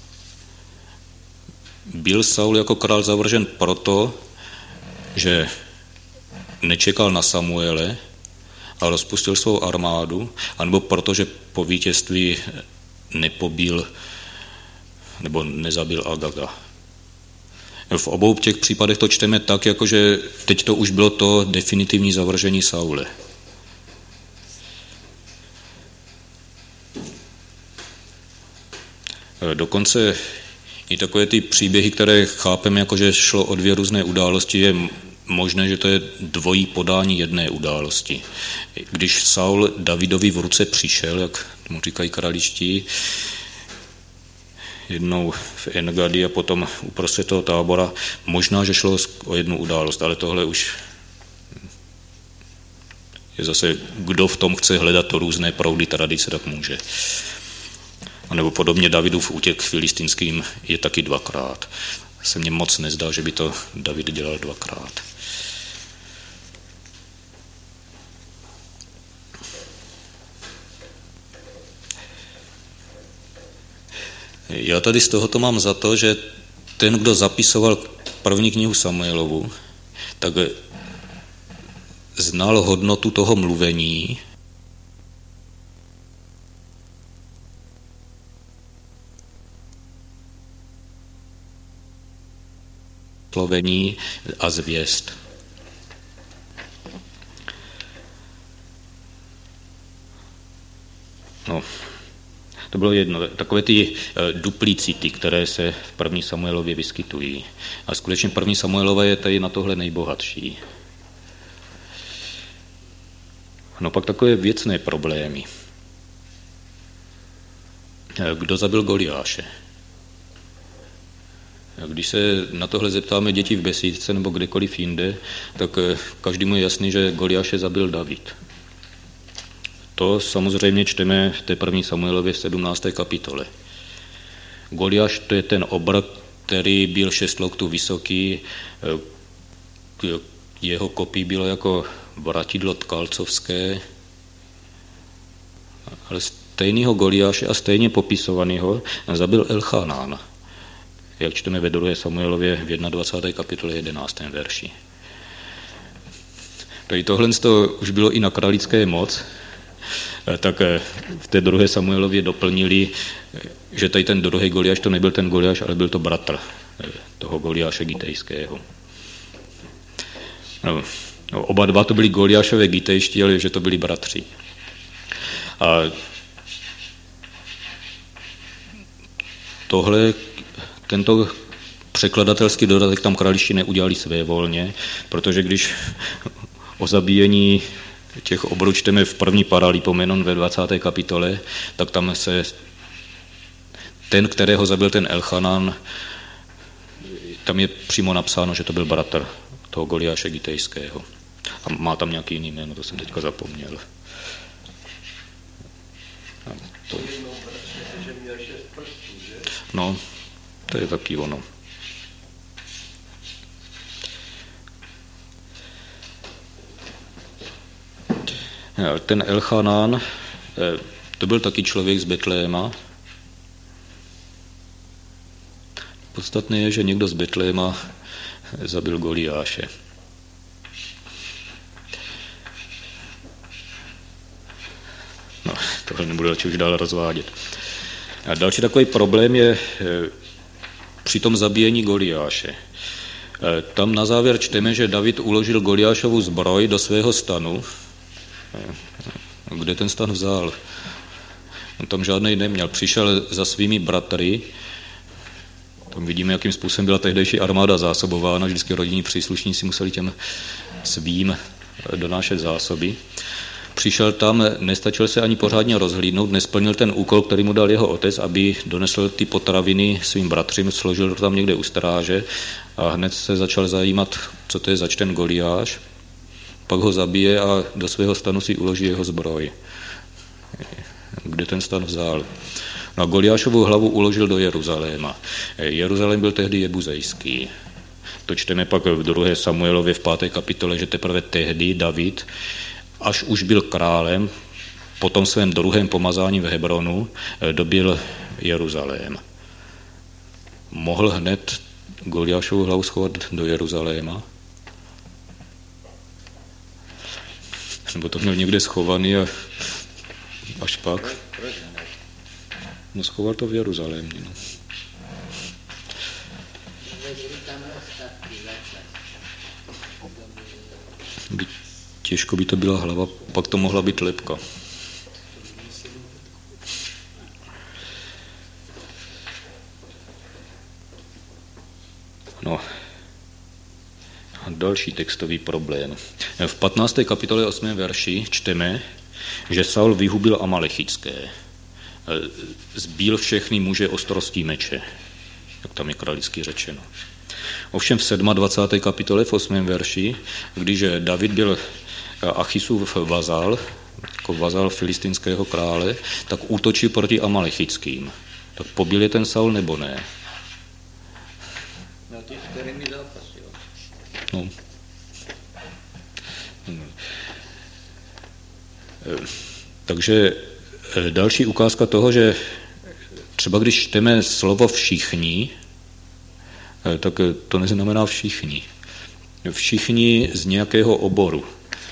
Byl Saul jako král zavržen proto, že nečekal na Samuele a rozpustil svou armádu, anebo proto, že po vítězství nepobil nebo nezabil Agaga. V obou těch případech to čteme tak, jakože teď to už bylo to definitivní zavržení Saule. Dokonce i takové ty příběhy, které chápeme, jakože šlo o dvě různé události, je možné, že to je dvojí podání jedné události. Když Saul Davidovi v ruce přišel, jak mu říkají kraličtí, jednou v Engadi a potom uprostřed toho tábora. Možná, že šlo o jednu událost, ale tohle už je zase, kdo v tom chce hledat to různé proudy tradice, tak může. A nebo podobně Davidův útěk filistinským je taky dvakrát. Se mně moc nezdá, že by to David dělal dvakrát. Já tady z tohoto mám za to, že ten, kdo zapisoval první knihu Samuelovu, tak znal hodnotu toho mluvení slovení a zvěst. No, to bylo jedno. Takové ty duplicity, které se v první Samuelově vyskytují. A skutečně první Samuelova je tady na tohle nejbohatší. No pak takové věcné problémy. Kdo zabil Goliáše? Když se na tohle zeptáme děti v besídce nebo kdekoliv jinde, tak každému je jasný, že Goliáše zabil David. To samozřejmě čteme v té první Samuelově v 17. kapitole. Goliáš, to je ten obr, který byl 6 loktů vysoký, jeho kopí bylo jako vratidlo tkalcovské, ale stejného Goliáše a stejně popisovaného zabil Elchanán, jak čteme ve 2. Samuelově v 21. kapitole 11. verši. Tady tohle už bylo i na kralické moc, tak v té 2. Samuelově doplnili, že tady ten druhý Goliáš to nebyl ten Goliáš, ale byl to bratr toho Goliáše gitejského. No, oba dva to byli Goliášové gitejští, ale že to byli bratři. A tento překladatelský dodatek tam kraliči neudělali svévolně, protože když o zabíjení těch obrů čteme v první Paralipomenon ve 20. kapitole, tak tam se ten, kterého zabil ten Elchanán, tam je přímo napsáno, že to byl bratr toho Goliáše gitejského. A má tam nějaký jiný jméno, to jsem teďka zapomněl. No, to je taky ono. Ten Elchanán, to byl taky člověk z Betléma. Podstatné je, že někdo z Betléma zabil Goliáše. No, tohle nebudu radši už dál rozvádět. A další takový problém je při tom zabíjení Goliáše. Tam na závěr čteme, že David uložil Goliášovu zbroj do svého stanu. Kde ten stan vzal? On tam žádnej neměl. Přišel za svými bratry. Tam vidíme, jakým způsobem byla tehdejší armáda zásobována. Vždycky rodinní příslušníci museli těm svým donášet zásoby. Přišel tam, nestačil se ani pořádně rozhlídnout, nesplnil ten úkol, který mu dal jeho otec, aby donesl ty potraviny svým bratřím, složil to tam někde u stráže a hned se začal zajímat, co to je zač ten Goliáš. Pak ho zabije a do svého stanu si uloží jeho zbroj. Kde ten stan vzal? No a Goliášovu hlavu uložil do Jeruzaléma. Jeruzalém byl tehdy jebuzejský. To čteme pak v 2. Samuelově v 5. kapitole, že teprve tehdy David, až už byl králem, po tom svém druhém pomazání v Hebronu, dobil Jeruzalém. Mohl hned Goliášovu hlavu schovat do Jeruzaléma? Nebo to měl někde schovaný a až pak? No schoval to v Jeruzalémě. No. Těžko by to byla hlava, pak to mohla být lebka. No. A další textový problém. V 15. kapitole 8. verši čteme, že Saul vyhubil Amalechické. zbíl všechny muže ostrostí meče, jak tam je kralicky řečeno. Ovšem v 27. kapitole v 8. verši, když David byl Achisův vazal, jako vazal filistinského krále, tak útočil proti Amalechickým. Tak pobil je ten Saul nebo ne? No ty, s kterými zápasil. No. Takže další ukázka toho, že třeba když čteme slovo všichni, tak to neznamená všichni. Všichni z nějakého oboru.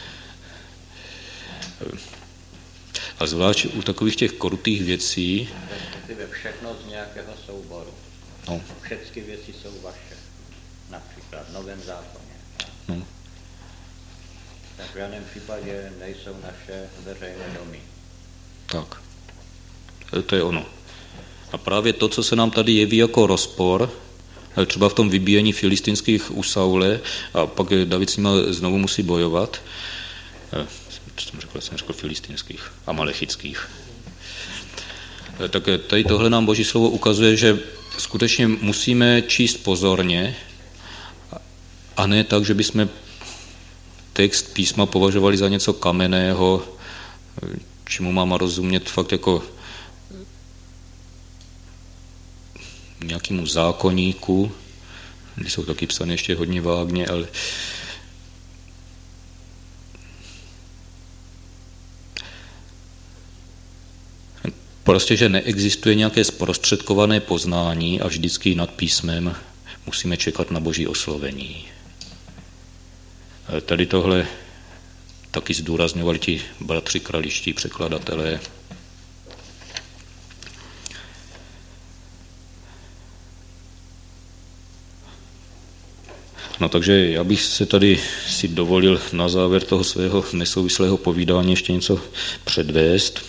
A zvlášť u takových těch krutých věcí... Všechno z nějakého souboru. No. Všechny věci jsou vaše. Například v Novém zákoně. No. Tak v žádném případě nejsou naše veřejné domy. Tak. To je ono. A právě to, co se nám tady jeví jako rozpor, třeba v tom vybíjení filistinských u Saule, a pak David s nima znovu musí bojovat, co jsem řekl filistinských, amalechických. Tak tady tohle nám Boží slovo ukazuje, že skutečně musíme číst pozorně a ne tak, že bychom text písma považovali za něco kamenného, čemu mám rozumět fakt jako nějakému zákoníku, když jsou taky psané ještě hodně vágně, ale prostě, že neexistuje nějaké zprostředkované poznání a vždycky nad písmem musíme čekat na Boží oslovení. Tady tohle taky zdůrazňovali ti bratři kraliští překladatelé. No takže já bych se tady si dovolil na závěr toho svého nesouvislého povídání ještě něco předvést.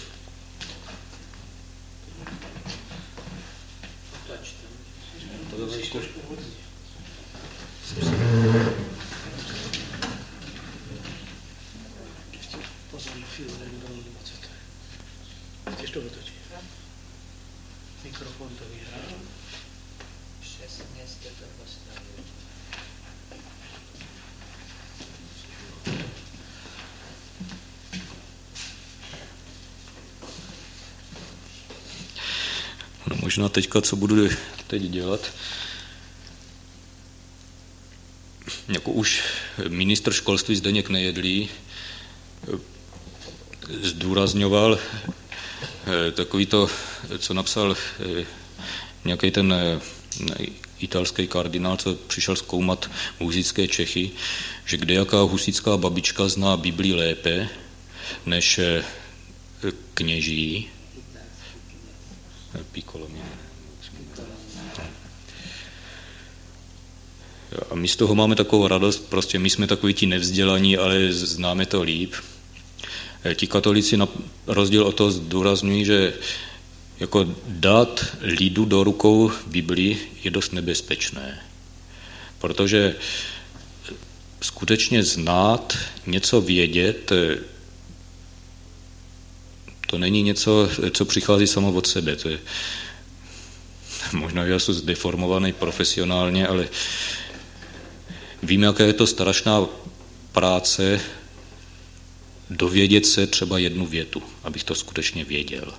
No, možná teďka, co budu teď dělat, jako už ministr školství Zdeněk Nejedlý zdůrazňoval takový to, co napsal nějaký ten italský kardinál, co přišel zkoumat husitské Čechy, že kdejaká husitská babička zná Biblii lépe než kněží. A my z toho máme takovou radost, prostě my jsme takoví ti nevzdělaní, ale známe to líp. Ti katolíci na rozdíl od toho zdůrazňují, že jako dát lidu do rukou Biblii je dost nebezpečné, protože skutečně znát, něco vědět, to není něco, co přichází samo od sebe. To je možná, že já jsem zdeformovaný profesionálně, ale vím, jaká je to strašná práce dovědět se třeba jednu větu, abych to skutečně věděl.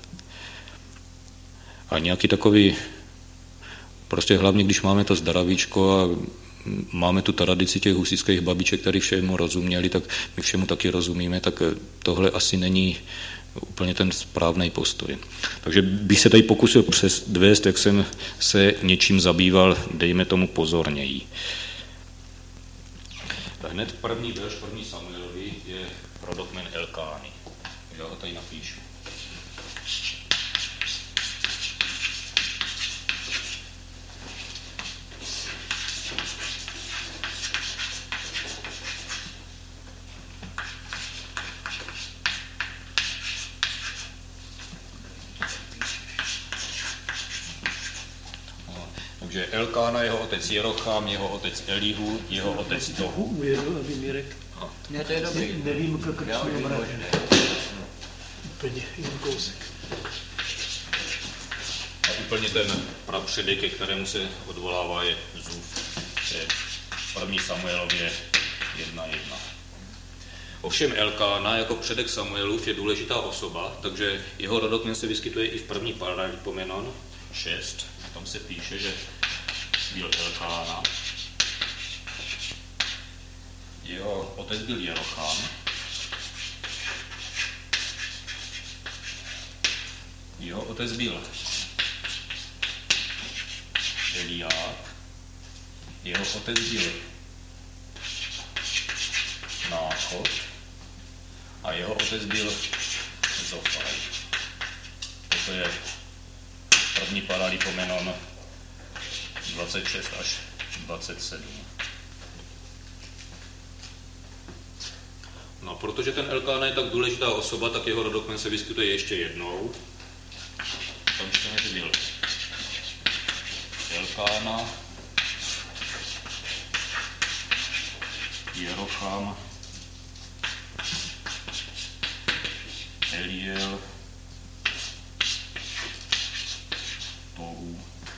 A nějaký takový, prostě hlavně, když máme to zdravíčko a máme tu tradici těch husitských babiček, který všemu rozuměli, tak my všemu taky rozumíme, tak tohle asi není úplně ten správný postoj. Takže bych se tady pokusil předvést, jak jsem se něčím zabýval, dejme tomu pozorněji. Hned první verš, první Samuelovi je rodokmen Elkány. Já ho tady napíšu. Takže Elkána, jeho otec Jerochám, jeho otec Elihu, jeho otec Tohu. Ne, to je dobrý. Nevím, jak úplně jen kousek. úplně ten prapředek, ke kterému se odvolává, je Zuf. To je 1. Samuelově 1:1. Ovšem Elkána jako předek Samuelův je důležitá osoba, takže jeho rodokmen se vyskytuje i v 1. Paralipomenon 6. Tam se píše, že byl Elkána. Jeho otec byl Jerocham. Jeho otec byl Eliáb. Jeho otec byl Náchod. A jeho otec byl Zofaj. To je 1. Paralipomenon 26 až 27. No, protože ten Elkána je tak důležitá osoba, tak jeho rodokmen se vyskytuje ještě jednou. Tam čteme, že byl Elkána, Jerocham, Eliel, Tohu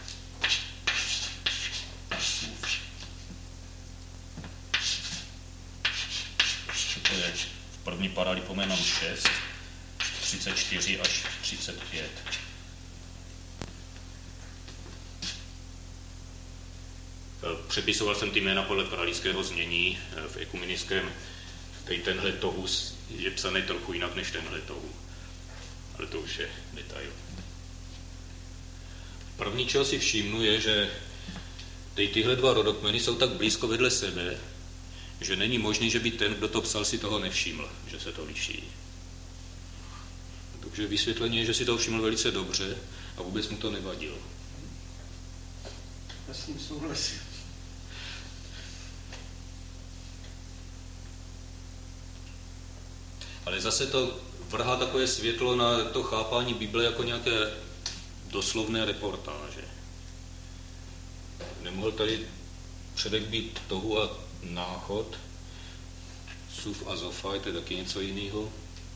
a Suf. To je v 1. Paralipomenon 6, 34 až 35. Přepisoval jsem ty jména podle kralického znění v ekumenickém. Tenhle Tohu je psaný trochu jinak než tenhle Tohu. Ale to už je detail. První, čeho si všimnu, je, že tyhle dva rodokmeny jsou tak blízko vedle sebe, že není možný, že by ten, kdo to psal, si toho nevšiml, že se to liší. Takže vysvětlení je, že si to všiml velice dobře a vůbec mu to nevadilo. Já s ním souhlasím. Ale zase to vrhá takové světlo na to chápání Bible jako nějaké doslovné reportáže. Nemohl tady předek být Tohu a Náchod, Suf a Zofaj, to je taky něco jiného.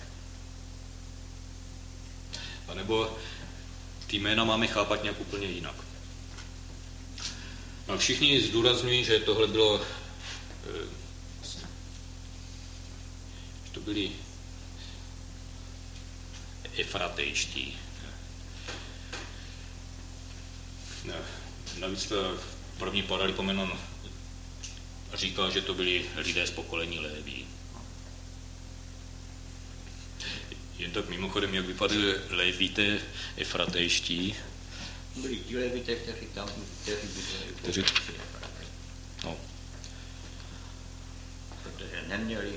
A nebo ty jména máme chápat nějak úplně jinak. A všichni zdůrazňují, že tohle bylo, že to byli Efratejští. Navíc to 1. Paralipomenon říká, že to byli lidé z pokolení Léví. Jen tak mimochodem, jak vypadaly Lévíte Efratejští. Byli ti Lévíte, kteří tam byli. No. Protože neměli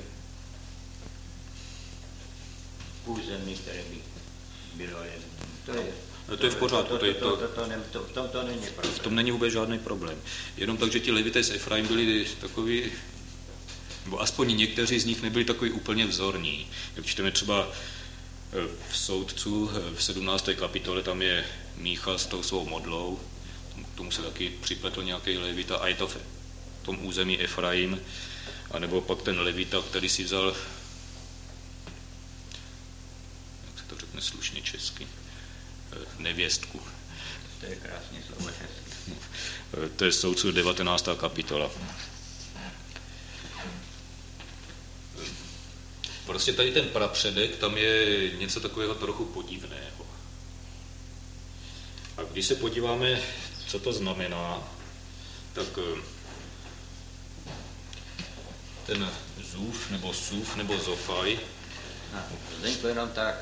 území, které by bylo jen. To je v pořádku. V tom to není problém. V tom není vůbec žádný problém. Jenom tak, že ti Levité z Efraim byli takový, nebo aspoň někteří z nich nebyli takový úplně vzorní. Jak čteme třeba v Soudců v 17. kapitole, tam je Mícha s tou svou modlou, k tomu se taky připletl nějaký Levita a je to v tom území Efraim, anebo pak ten Levita, který si vzal, jak se to řekne slušně česky, nevěstku. To je krásně slovo česky. To je Soudců 19. kapitola. Prostě tady ten prapředek, tam je něco takového trochu podivného. A když se podíváme, co to znamená, tak ten Zuf, nebo Suf, nebo Zofaj. Zdeň to jenom tak.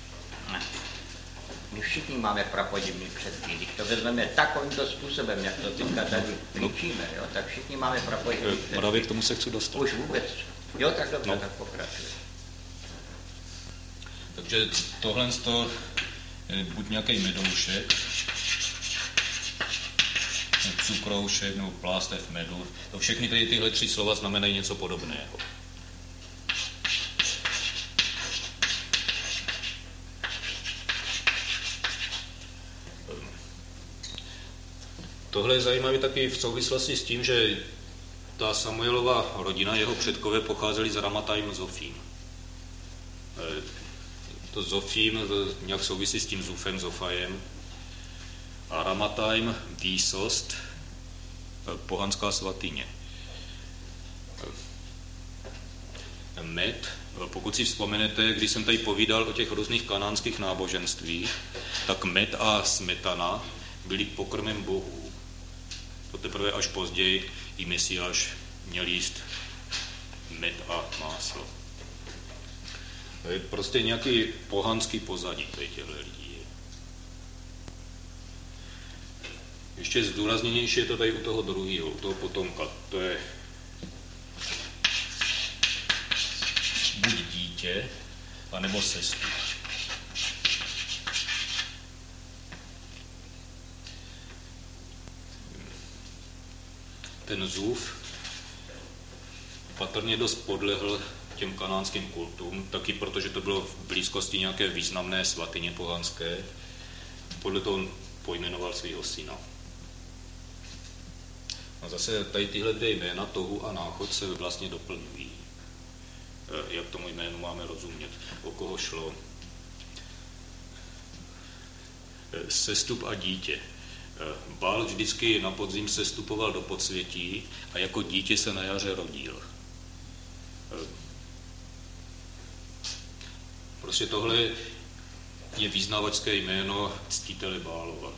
My všichni máme prapodivný předky. Když to vezmeme takovýmto způsobem, jak to teďka tady líčíme, jo, tak všichni máme prapodivný předky. Právě k tomu se chci dostat. Už vůbec. Jo, tak dobře, tak pokračuje. Takže tohle je buď nějaký medoušek, cukroušek nebo plástev medu. To všechny tyhle tři slova znamenají něco podobného. Tohle je zajímavé taky v souvislosti s tím, že ta Samuelova rodina, jeho předkové pocházeli z Ramatajm Zofím. To Zofím nějak souvisí s tím Zufem, Zofajem. Aramatime, výsost, pohanská svatyně. Med, pokud si vzpomenete, když jsem tady povídal o těch různých kanánských náboženstvích, tak med a smetana byli pokrmem bohů. To teprve až později i Mesiáš měl jíst med a máslo. To je prostě nějaký pohanský pozadí těchto lidí. Ještě zdůrazněnější je to tady u toho druhého, u toho potomka. To je buď dítě, anebo sestup. Ten Zuf patrně dost podlehl těm kanánským kultům, taky protože to bylo v blízkosti nějaké významné svatyně pohanské. Podle toho pojmenoval svého syna. A zase tady tyhle dvě jména, Tohu a Náchod, se vlastně doplňují. Jak tomu jménu máme rozumět? O koho šlo? Sestup a dítě. Bál vždycky na podzim sestupoval do podsvětí a jako dítě se na jaře rodil. Prostě tohle je vyznavačské jméno ctitele Bálova.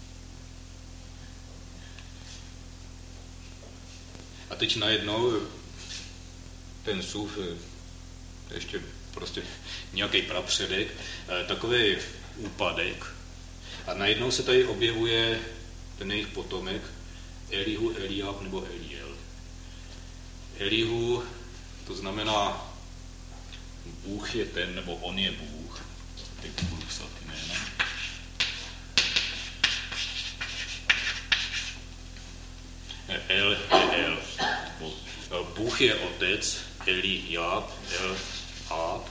A teď najednou ten Zuf, ještě prostě nějaký prapředek, takový úpadek, a najednou se tady objevuje ten jejich potomek Elihu, Eliab nebo Eliel. Elihu, to znamená Bůh je ten, nebo on je Bůh. Teď budu psat jména. El je El. Bůh je otec, Eliab, El-Ab.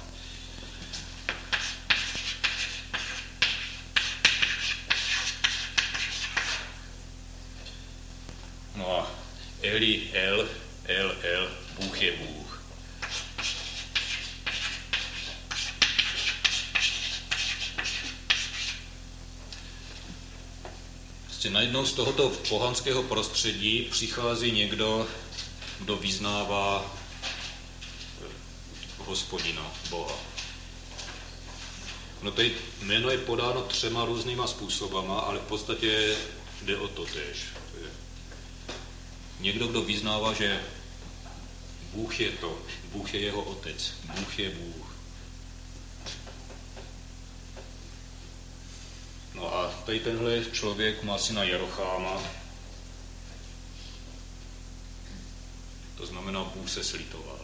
No a Eli, El, Bůh je Bůh. Prostě najednou z tohoto pohanského prostředí přichází někdo, kdo vyznává Hospodina, Boha. No tady jméno je podáno 3 různýma způsobama, ale v podstatě jde o to též. Někdo, kdo vyznává, že Bůh je to, Bůh je jeho otec, Bůh je Bůh. No a tady tenhle člověk má syna Jerocháma, to znamená, Bůh se slitoval.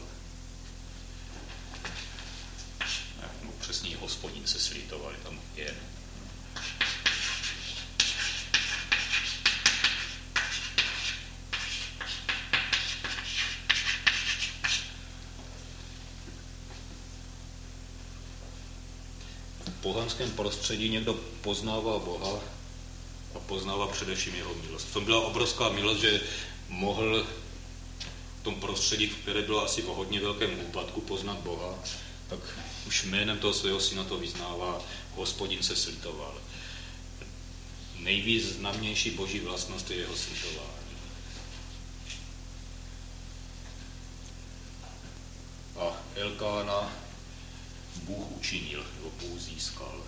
No, přesně Hospodin se slitoval, tam je. V pohanském prostředí někdo poznává Boha a poznává především jeho milost. To byla obrovská milost, že mohl v tom prostředí, které bylo asi o hodně velkém úpadku, poznat Boha, tak už jménem toho svého syna to vyznává, Hospodin se slitoval. Nejvýznamnější boží vlastnost je jeho slitování. A Elkána Bůh učinil, nebo Bůh získal.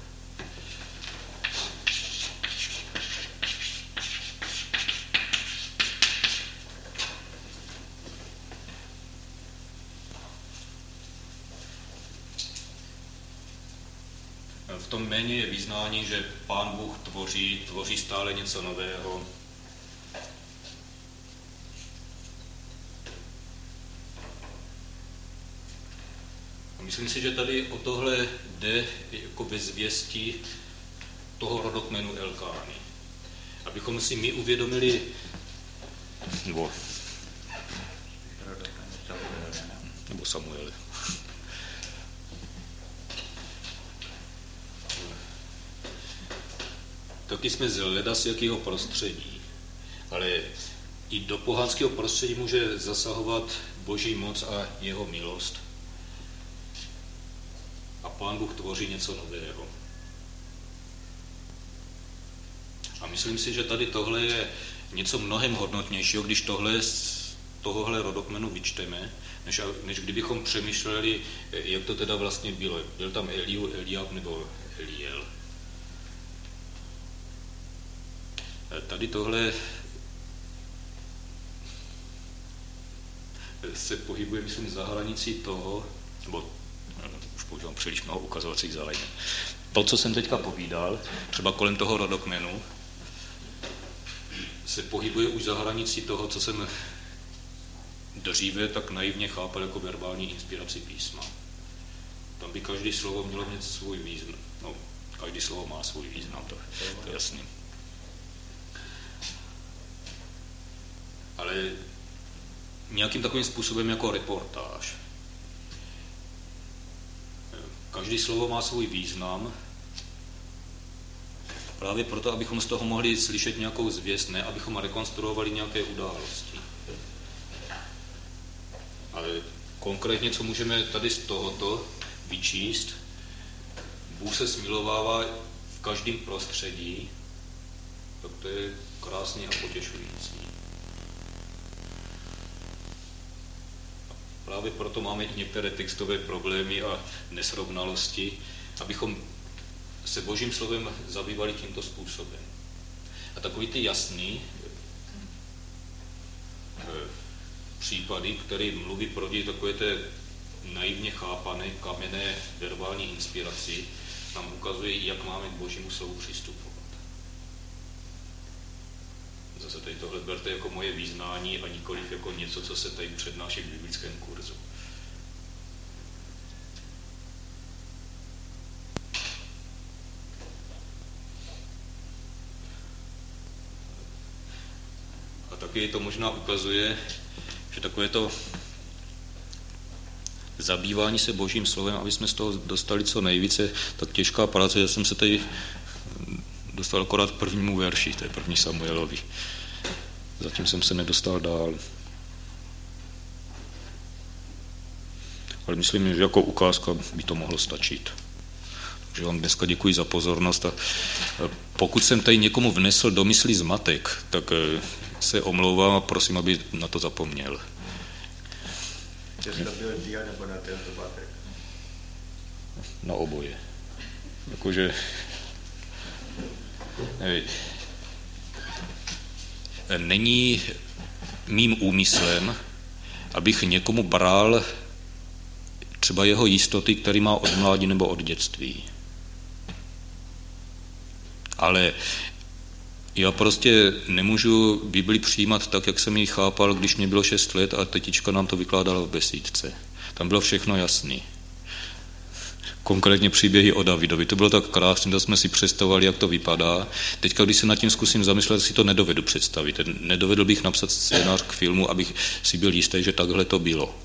V tom jméně je vyznání, že Pán Bůh tvoří stále něco nového. Myslím si, že tady o tohle jde jako ve zvěsti toho rodokmenu Elkány. Abychom si my uvědomili, nebo Samuel. Taky jsme z ledas jakého prostředí, ale i do pohanského prostředí může zasahovat Boží moc a jeho milost. A Pán Bůh tvoří něco nového. A myslím si, že tady tohle je něco mnohem hodnotnějšího, když tohle z tohohle rodokmenu vyčteme, než kdybychom přemýšleli, jak to teda vlastně bylo. Byl tam Eliu, Eliab nebo Eliel. Tady tohle se pohybuje, myslím, za hranicí toho, nebo už používám příliš mnoho ukazovacích záleží. To, co jsem teďka povídal, třeba kolem toho rodokmenu, se pohybuje už za hranicí toho, co jsem dříve tak naivně chápal jako verbální inspiraci písma. Tam by každé slovo mělo mít svůj význam. No, každé slovo má svůj význam, to je jasný. Ale nějakým takovým způsobem jako reportáž. Každé slovo má svůj význam, právě proto, abychom z toho mohli slyšet nějakou zvěst, ne abychom rekonstruovali nějaké události. Ale konkrétně, co můžeme tady z tohoto vyčíst, Bůh se smilovává v každém prostředí, tak to je krásně a potěšující. Právě proto máme i některé textové problémy a nesrovnalosti, abychom se Božím slovem zabývali tímto způsobem. A takový ty jasný případy, které mluví proti takové té naivně chápané, kamenné verbální inspiraci, nám ukazují, jak máme k Božímu slovu přistupovat. Zase tady tohle berte jako moje vyznání a nikoliv jako něco, co se tady přednáší v biblickém kurzu. A taky to možná ukazuje, že takové to zabývání se Božím slovem, aby jsme z toho dostali co nejvíce, tak těžká práce, že jsem se tady dostal akorát k prvnímu verši, to je 1. Samuelovi. Zatím jsem se nedostal dál. Ale myslím, že jako ukázka by to mohlo stačit. Takže vám dneska děkuji za pozornost a pokud jsem tady někomu vnesl do mysli zmatek, tak se omlouvám a prosím, aby na to zapomněl. Jestli to byl dia nebo na ten zmatek? Na oboje. Jakože není mým úmyslem, abych někomu bral třeba jeho jistoty, který má od mládí nebo od dětství. Ale já prostě nemůžu Bibli přijímat tak, jak jsem ji chápal, když mě bylo 6 let a tetička nám to vykládala v besídce. Tam bylo všechno jasný. Konkrétně příběhy o Davidovi. To bylo tak krásné, že jsme si představovali, jak to vypadá. Teďka, když se nad tím zkusím zamyslet, si to nedovedu představit. Nedovedl bych napsat scénář k filmu, abych si byl jistý, že takhle to bylo.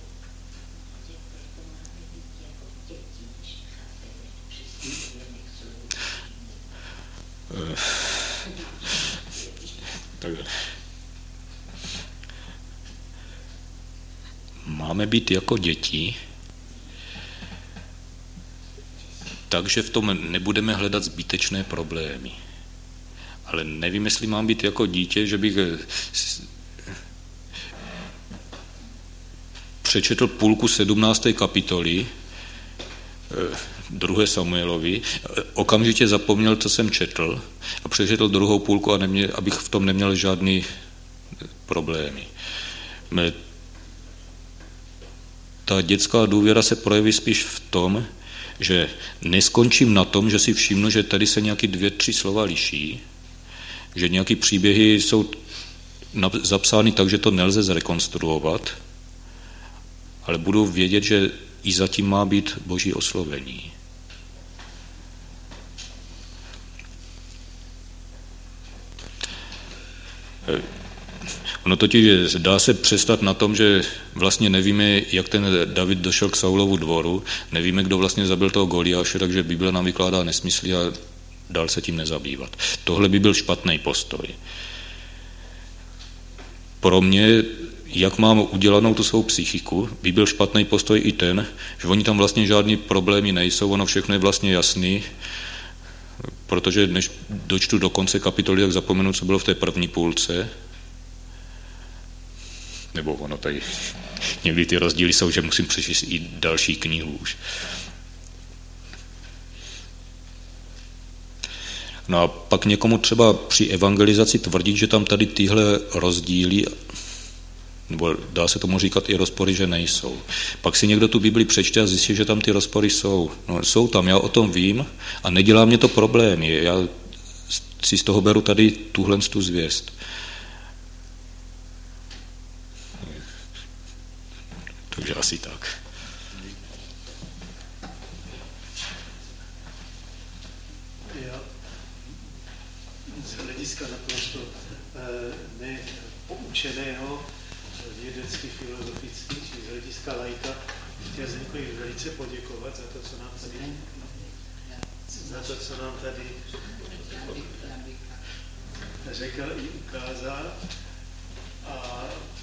Máme být jako děti, takže v tom nebudeme hledat zbytečné problémy. Ale nevím, jestli mám být jako dítě, že bych přečetl půlku 17. kapitoly 2. Samuelovi, okamžitě zapomněl, co jsem četl a přečetl druhou půlku, abych v tom neměl žádný problémy. Ta dětská důvěra se projeví spíš v tom, že neskončím na tom, že si všimnu, že tady se nějaký 2-3 slova liší, že nějaký příběhy jsou zapsány tak, že to nelze zrekonstruovat, ale budu vědět, že i zatím má být Boží oslovení. Ono totiž dá se přestat na tom, že vlastně nevíme, jak ten David došel k Saulovu dvoru, nevíme, kdo vlastně zabil toho Goliáše, takže Bible nám vykládá nesmysly a dál se tím nezabývat. Tohle by byl špatný postoj. Pro mě, jak mám udělanou tu svou psychiku, by byl špatný postoj i ten, že oni tam vlastně žádný problémy nejsou, ono všechno je vlastně jasný protože než dočtu do konce kapitoly, tak zapomenu, co bylo v té první půlce. Nebo ono tady, někdy ty rozdíly jsou, že musím přečíst i další knihu už. No a pak někomu třeba při evangelizaci tvrdit, že tam tady tyhle rozdíly, nebo dá se tomu říkat i rozpory, že nejsou. Pak si někdo tu Bibli přečte a zjistí, že tam ty rozpory jsou. No, jsou tam, já o tom vím a nedělá mě to problémy. Já si z toho beru tady tuhle tu zvěst. Takže asi tak. Já z hlediska naprosto nepoučeného vědecky filozoficky, či z hlediska laika, chtěl jsem velice poděkovat za to, co nám tady řekl i ukázal. A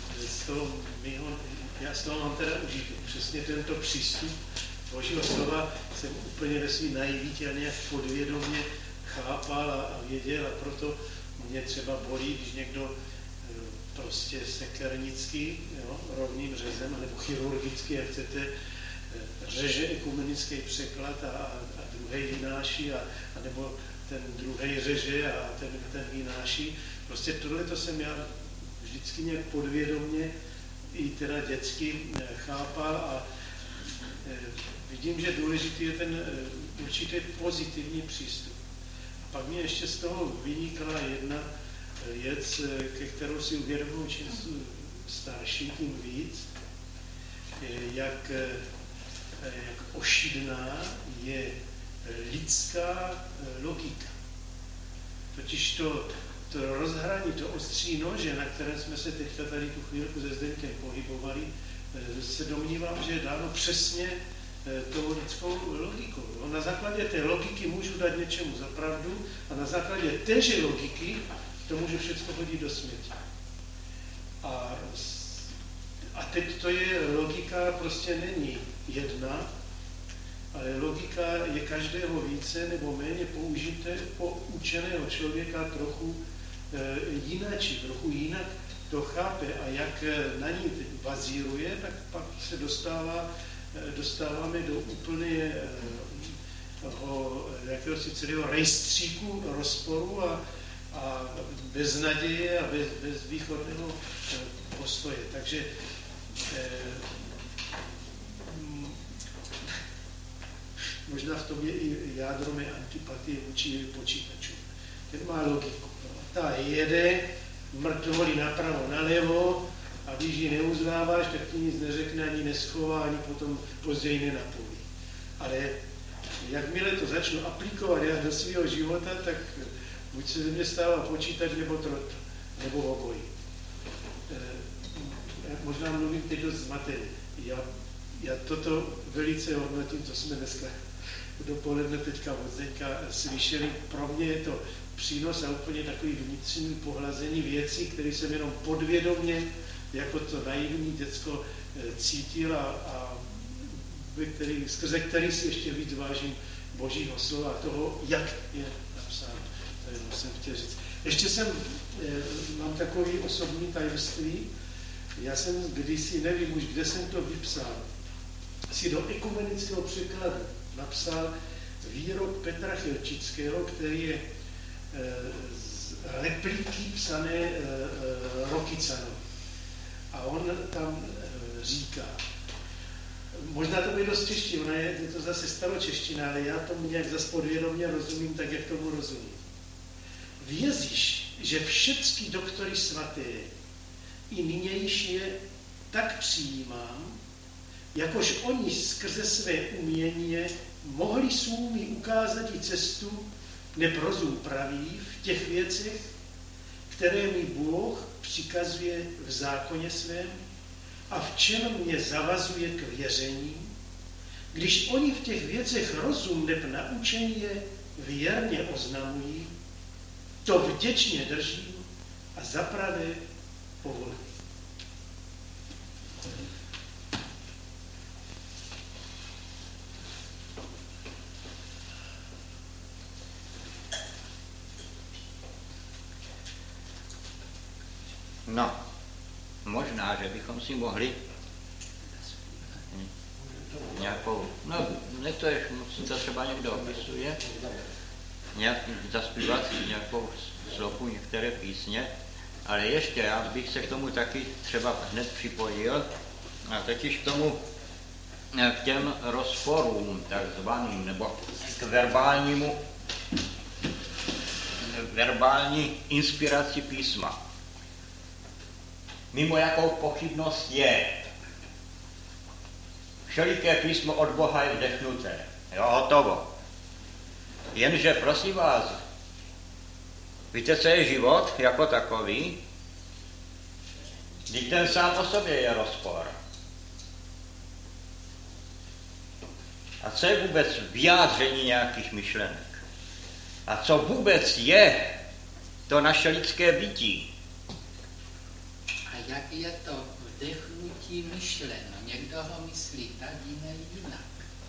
já z toho mám teda užitek. Přesně tento přístup Božího slova jsem úplně ve svým naivitě a nějak podvědomě chápal a věděl, a proto mě třeba bolí, když někdo prostě sekernicky, rovným řezem, nebo chirurgicky, jak chcete, řeže ekumenický překlad a druhý vynáší, nebo ten druhý řeže a ten vynáší. Prostě tohleto jsem já vždycky nějak podvědomě i teda dětsky chápal a vidím, že důležitý je ten určitý pozitivní přístup. A pak mě ještě z toho vynikla jedna věc, ke kterou si uvědomuji, čím starší, tím víc, jak ošidná je lidská logika. Totiž to rozhraní, to ostří nože, na kterém jsme se teďka tady tu chvílku se Zdenkem pohybovali, se domnívám, že je dáno přesně tou lidskou logikou. Na základě té logiky můžu dát něčemu za pravdu a na základě téže logiky to může všechno hodit do směti. A teď to je logika, prostě není jedna, ale logika je každého více nebo méně poučeného člověka trochu jináčí, trochu jinak to chápe a jak na ní bazíruje, tak pak se dostáváme do úplně jakéhosi celého rejstříku rozporu a beznaděje a bezvýchodného postoje. Takže možná v tom je i jádro mé antipatie vůči počítačů. Ten má logiku. Ta jede mrtvoli napravo, nalevo a když ji neuznáváš, tak ti nic neřekne, ani neschová, ani potom později nenapoví. Ale jakmile to začnu aplikovat já do svého života, tak buď se ze mě stává počítač nebo trot, nebo obojí. Možná mluvím teď dost zmatený. Já toto velice hodnotím, co jsme dneska dopoledne teďka od Zdeňka slyšeli. Pro mě je to přínos a úplně takový vnitřní pohlazení věcí, které jsem jenom podvědomě jako to naivní děcko cítil a skrze který si ještě víc vážím Božího slova a toho, jak je napsáno. To jenom jsem chtěl říct. Ještě mám takový osobní tajemství. Já jsem kdysi, nevím už, kde jsem to vypsal, si do ekumenického překladu napsal výrok Petra Chelčického, který je z repliky psané Rokycanovi. A on tam říká, možná to bude dost čeští, je to zase staročeština, ale já tomu nějak zase podvědomě rozumím tak, jak tomu rozumím. Vězíš, že všetky doktory svaté i nynější tak přijímám, jakož oni skrze své umění mohli svůmi ukázat i cestu neb rozum pravý v těch věcech, které mi Bůh přikazuje v zákoně svém a v čem mě zavazuje k věření, když oni v těch věcech rozum neb naučení věrně oznamují, to vděčně držím a zapravé povolím. No, možná, že bychom si mohli nějakou, no, nechceš, musí to třeba někdo opisuje, zaspívat nějakou sloku některé písně, ale ještě já bych se k tomu taky třeba hned připojil, a totiž k tomu, k těm rozporům takzvaným, nebo k verbální inspiraci písma. Mimo jakou pochybnost je, všeliké písmo od Boha je vdechnuté. Jo, hotovo. Jenže prosím vás, víte, co je život jako takový? Vždyť ten sám o sobě je rozpor. A co je vůbec vyjádření nějakých myšlenek? A co vůbec je to naše lidské bytí? A jak je to vdechnutí myšleno? Někdo ho myslí tak, jiný jinak.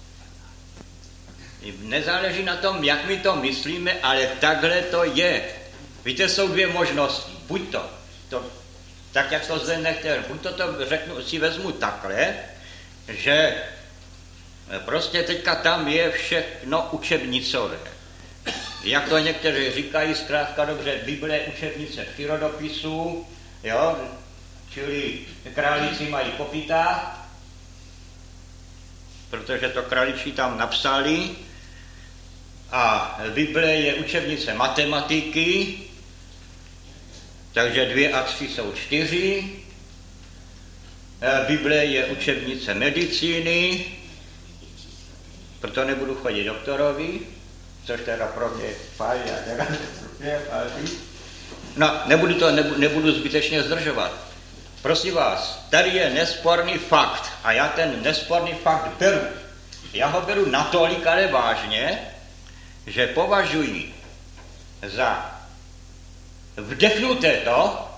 Nezáleží na tom, jak my to myslíme, ale takhle to je. Víte, jsou dvě možnosti. Buď to tak, jak to zde nechtěl, buď to řeknu, si vezmu takhle, že prostě teďka tam je všechno učebnicové. Jak to někteří říkají, zkrátka dobře, Bible je učebnice přírodopisů, jo, čili králíci mají kopyta, protože to králíči tam napsali, a Bible je učebnice matematiky, takže 2 a 3 jsou 4. Bible je učebnice medicíny, proto nebudu chodit doktorovi, což teda pro mě fajn, no, nebudu zbytečně zdržovat. Prosím vás, tady je nesporný fakt a já ten nesporný fakt beru. Já ho beru natolik ale vážně, že považuji za vdechnuté to,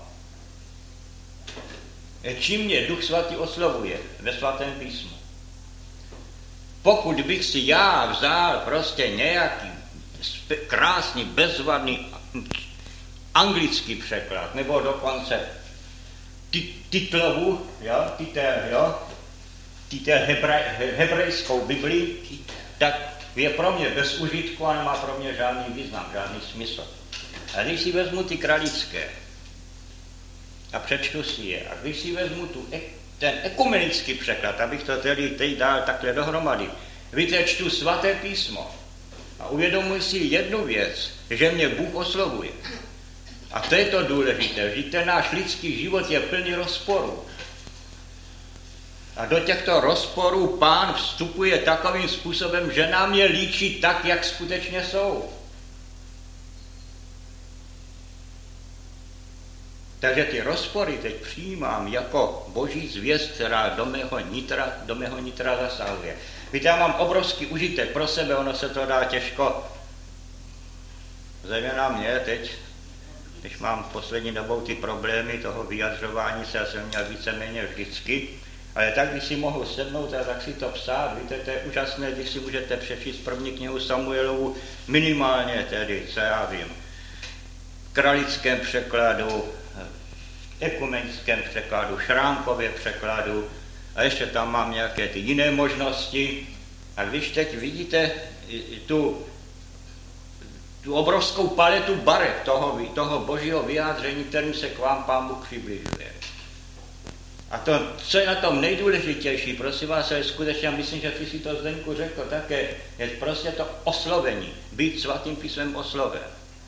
čím mě Duch Svatý oslovuje ve Svatém písmu. Pokud bych si já vzal prostě nějaký krásný, bezvadný anglický překlad, nebo dokonce hebrejskou Biblii, tak je pro mě bez užitku a nemá pro mě žádný význam, žádný smysl. A když si vezmu ty kralické a přečtu si je, a když si vezmu ten ekumenický překlad, abych to teď dal takhle dohromady, víte, čtu Svaté písmo a uvědomuji si jednu věc, že mě Bůh oslovuje. A to je to důležité, že ten náš lidský život je plný rozporů. A do těchto rozporů Pán vstupuje takovým způsobem, že nám je líčí tak, jak skutečně jsou. Takže ty rozpory teď přijímám jako boží zvěst, která do mého nitra zasahuje. Víte, já mám obrovský užitek pro sebe, ono se to dá těžko, zejména mě teď, když mám poslední dobou ty problémy toho vyjadřování se, já jsem měl víceméně vždycky, ale tak, když si mohu sednout a tak si to psát, víte, to je úžasné, když si můžete přečíst první knihu Samuelovu, minimálně tedy, co já vím, v kralickém překladu, ekumenickém překladu, Šrámkově překladu, a ještě tam mám nějaké ty jiné možnosti. A když teď vidíte tu obrovskou paletu barev toho božího vyjádření, kterým se k vám Pán Bůh přibližuje. A to, co je na tom nejdůležitější, prosím vás, je skutečně, myslím, že ty si to Zdeňku řekl také, je prostě to oslovení, být Svatým písmem osloven.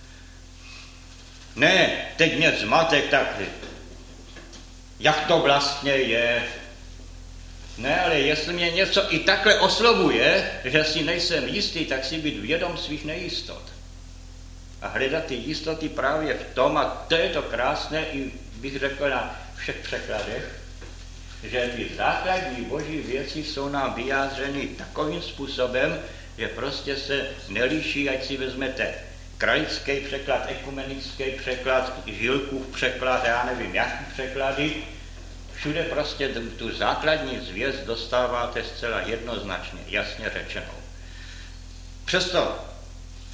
Ne, teď mě zmatek, tak jak to vlastně je. Ne, ale jestli mě něco i takhle oslovuje, že si nejsem jistý, tak si být vědom svých nejistot. A hledat ty jistoty právě v tom, a to je to krásné, i bych řekl na všech překladech, že ty základní boží věci jsou nám vyjádřeny takovým způsobem, že prostě se neliší, ať si vezmete kralický překlad, ekumenický překlad, Žilkův překlad, já nevím, jaký překlady, všude prostě tu základní zvěst dostáváte zcela jednoznačně, jasně řečenou. Přesto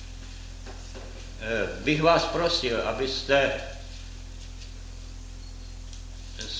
bych vás prosil, abyste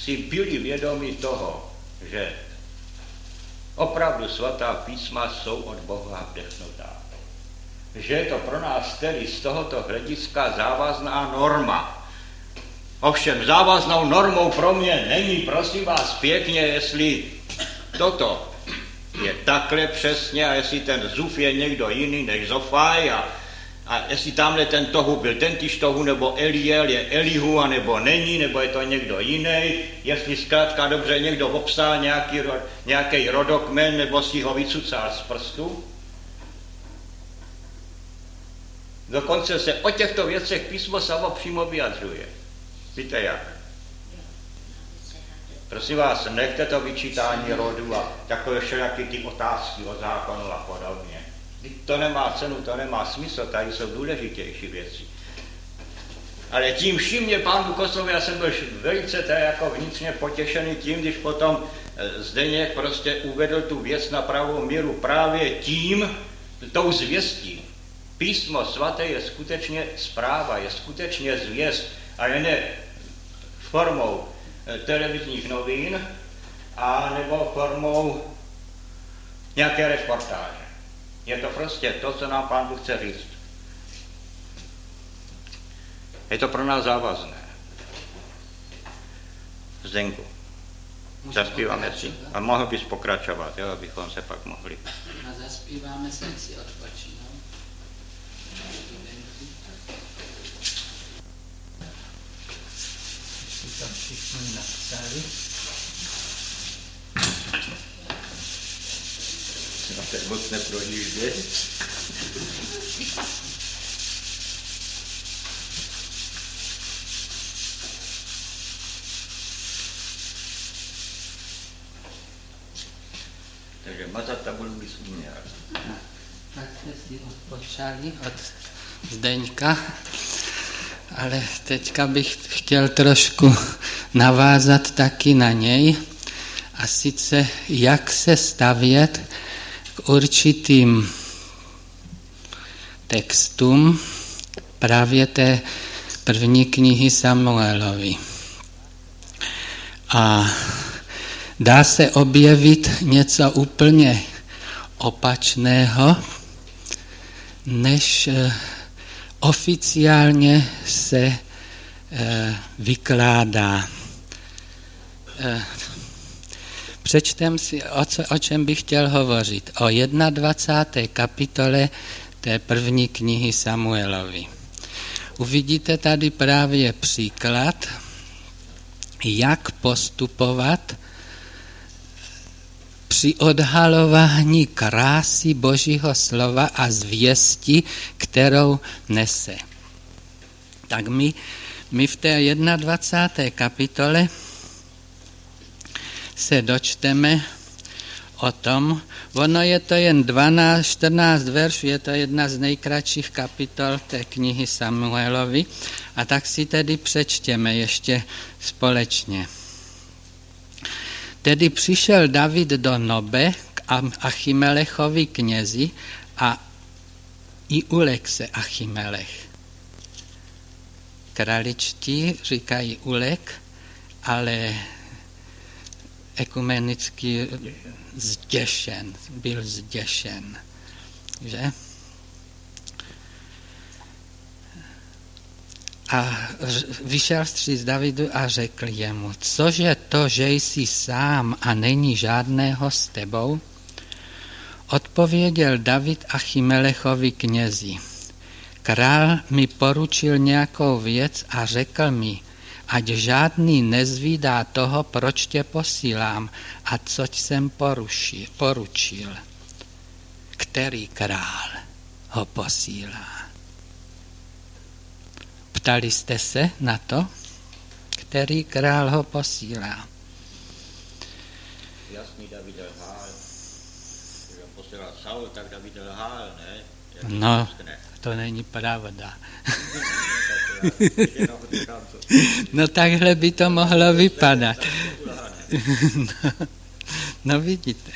si byli vědomi toho, že opravdu svatá písma jsou od Boha vdechnutá. Že je to pro nás tedy z tohoto hlediska závazná norma. Ovšem závaznou normou pro mě není, prosím vás pěkně, jestli toto je takhle přesně a jestli ten Zuf je někdo jiný než Zofaj a jestli tamhle ten Tohu byl tentýž Tohu, nebo Eliel je Elihu, a nebo není, nebo je to někdo jiný, jestli zkrátka dobře někdo obsal nějaký rodokmen, nebo si ho vycucal z prstu. Dokonce se o těchto věcech písmo samo přímo vyjadřuje. Víte jak? Prosím vás, nechte to vyčítání rodu a takové všelijaké ty otázky o zákonu a podobně. To nemá cenu, to nemá smysl, tady jsou důležitější věci. Ale tím vším mě Pánu Koslovi, já jsem byl velice jako vnitřně potěšený tím, když potom Zdeněk prostě uvedl tu věc na pravou míru právě tím, tou zvěstí. Písmo svaté je skutečně zpráva, je skutečně zvěst, ale ne formou televizních novin a nebo formou nějaké reportáže. Je to prostě to, co nám Pán Bůh chce říct. Je to pro nás závazné. Zdenku, zaspíváme si. A mohl bys pokračovat, jo, abychom se pak mohli. A zaspíváme se si odpočinou. To všichni napsali. No to moc neprojíždě. Takže mazat tabulu bys uměl. Tak jsme si odpočali od Zdeňka, ale teďka bych chtěl trošku navázat taky na něj, a sice jak se stavět k určitým textům právě té první knihy Samuelovi. A dá se objevit něco úplně opačného, než oficiálně se vykládá. Přečtem si, o čem bych chtěl hovořit. O 21. kapitole té první knihy Samuelovi. Uvidíte tady právě příklad, jak postupovat při odhalování krásy Božího slova a zvěsti, kterou nese. Tak my v té 21. kapitole se dočteme o tom, ono je to jen 14 veršů, je to jedna z nejkratších kapitol té knihy Samuelovi, a tak si tedy přečtěme ještě společně. Tedy přišel David do Nobe k Achimelechovi knězi a i ulekl se Achimelech. Kraličtí říkají ulek, ale ekumenicky zděšen, byl zděšen, že? A vyšel vstříc Davidu a řekl jemu, cože to, že jsi sám a není žádného s tebou? Odpověděl David Achimelechovi knězi. Král mi poručil nějakou věc a řekl mi, ať žádný nezvídá toho, proč tě posílám a coť jsem poručil. Který král ho posílá? Ptali jste se na to, který král ho posílá? Jasný, David lhal. Když ho posílal Saul, tak David lhal, ne? No, to není pravda. No takhle by to mohlo vypadat. No vidíte.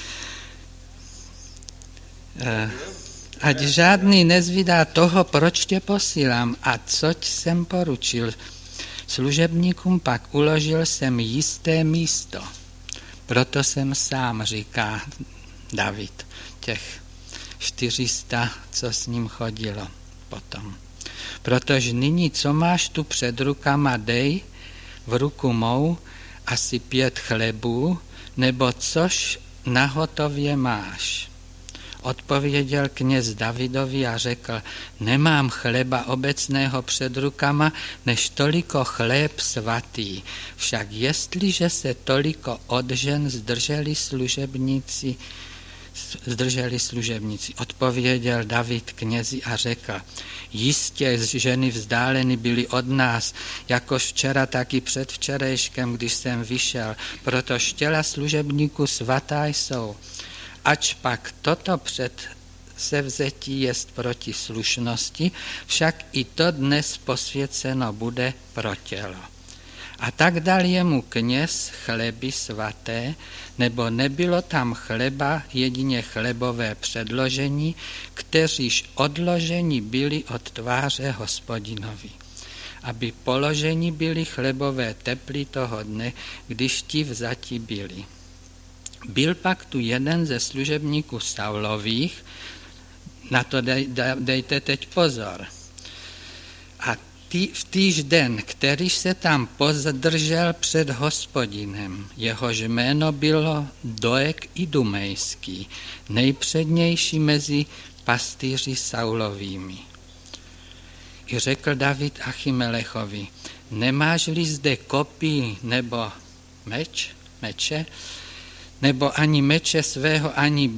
Ať žádný nezvídá toho, proč tě posílám a coť jsem Služebníkům pak uložil jsem jisté místo. Proto jsem sám, říká David, těch 400, co s ním chodilo potom. Protože nyní, co máš tu před rukama, dej v ruku mou asi 5 chlebů, nebo což nahotově máš. Odpověděl kněz Davidovi a řekl, nemám chleba obecného před rukama, než toliko chléb svatý. Však jestliže se toliko od žen zdrželi služebníci, odpověděl David knězi a řekl, jistě ženy vzdáleny byly od nás, jakož včera, tak i předvčerejškem, když jsem vyšel, protože těla služebníků svatá jsou. Ač pak toto předsevzetí jest proti slušnosti, však i to dnes posvěceno bude pro tělo. A tak dal jemu kněz chleby svaté, nebo nebylo tam chleba, jedině chlebové předložení, kteříž odloženi byli od tváře Hospodinovi. Aby položeni byli chlebové teply toho dne, když ti vzati byli. Byl pak tu jeden ze služebníků Saulových, na to dejte teď pozor. A v týž den, kterýž se tam pozdržel před Hospodinem, jehož jméno bylo Doeg Idumejský, nejpřednější mezi pastýři Saulovými. I řekl David Achimelechovi, nemáš-li zde kopí nebo meče, nebo ani meče svého, ani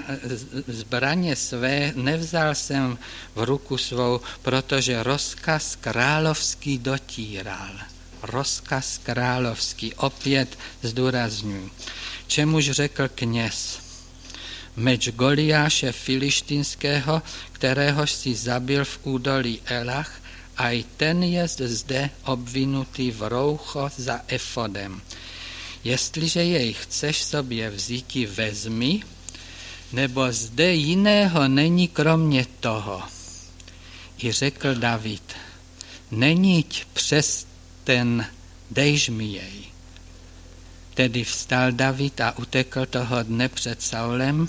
zbraně své nevzal jsem v ruku svou, protože rozkaz královský dotíral. Rozkaz královský, opět zdůrazňuji. Čemuž řekl kněz, meč Goliáše filištinského, kteréhož si zabil v údolí Elach, a i ten je zde obvinutý v roucho za efodem. Jestliže jej chceš sobě vzíti, vezmi, nebo zde jiného není kromě toho. I řekl David, neníť přes ten, dejž mi jej. Tedy vstal David a utekl toho dne před Saulem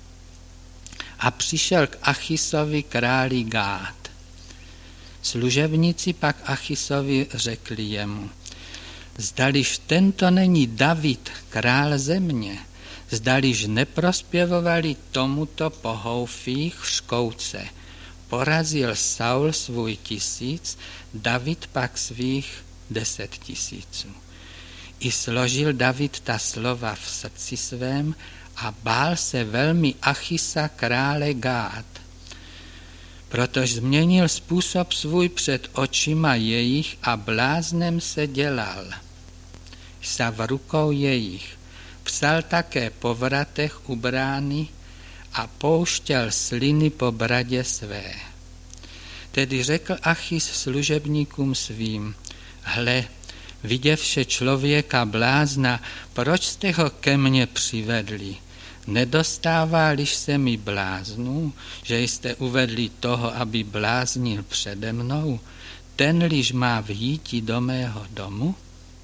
a přišel k Achisovi králi Gád. Služebníci pak Achisovi řekli jemu, zdaliž tento není David, král země, zdaliž neprospěvovali tomuto pohoufích v škouce. Porazil Saul svůj 1000, David pak svých 10 000. I složil David ta slova v srdci svém a bál se velmi Achisa krále Gád, protože změnil způsob svůj před očima jejich a bláznem se dělal. Sa v rukou jejich. Psal také po vratech u brány a pouštěl sliny po bradě své. Tedy řekl Achis služebníkům svým, hle, viděvše člověka blázna, proč jste ho ke mně přivedli? Nedostává-liž se mi bláznů, že jste uvedli toho, aby bláznil přede mnou? Ten-liž má vjíti do mého domu?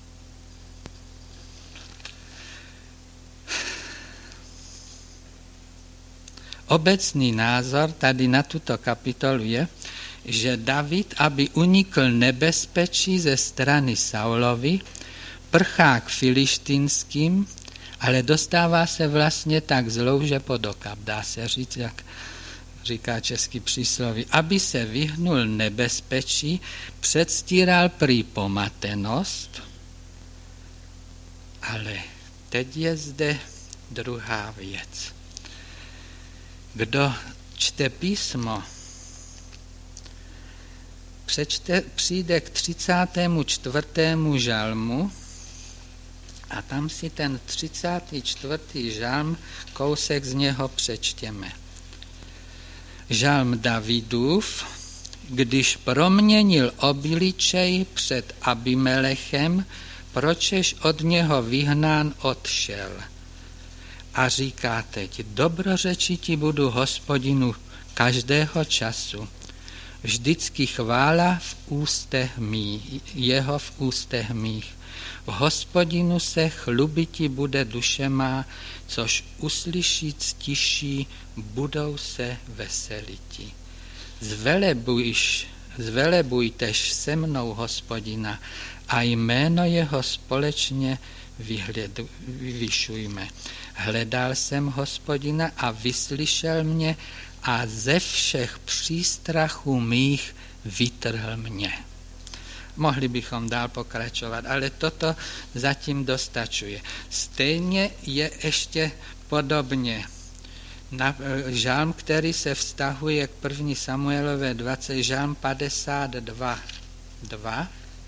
Obecný názor tady na tuto kapitolu je, že David, aby unikl nebezpečí ze strany Saulovi, prchá k filištinským, ale dostává se vlastně tak z louže pod okap, dá se říct, jak říká český přísloví. Aby se vyhnul nebezpečí, předstíral prý pomatenost, ale teď je zde druhá věc. Kdo čte písmo, přijde k 34. žalmu a tam si ten 34. žalm, kousek z něho přečtěme. Žalm Davidův, když proměnil obličej před Abimelechem, pročež od něho vyhnán odšel. A říká teď, dobrořečí ti budu Hospodinu každého času. vždycky chvála jeho v ústech mých. V Hospodinu se chlubiti bude duše má, což uslyší ctiší, budou se veseliti. Zvelebujtež se mnou Hospodina a jméno jeho společně vyvyšujme. Hledal jsem Hospodina a vyslyšel mě a ze všech přístrachů mých vytrhl mě. Mohli bychom dál pokračovat, ale toto zatím dostačuje. Stejně je ještě podobně žalm, který se vztahuje k 1. Samuelové 20, žalm 52:2.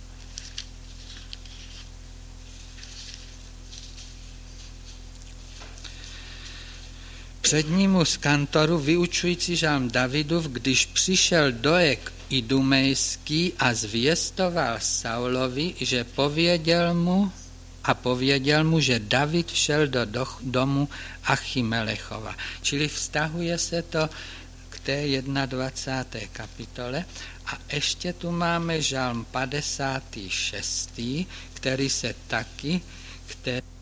Přednímu z kantoru vyučující žalm Davidův, když přišel Doeg Idumejský a zvěstoval Saulovi, že pověděl mu, že David všel do domu Achimelechova. Čili vztahuje se to k té 21. kapitole. A ještě tu máme žalm 56., který se taky k té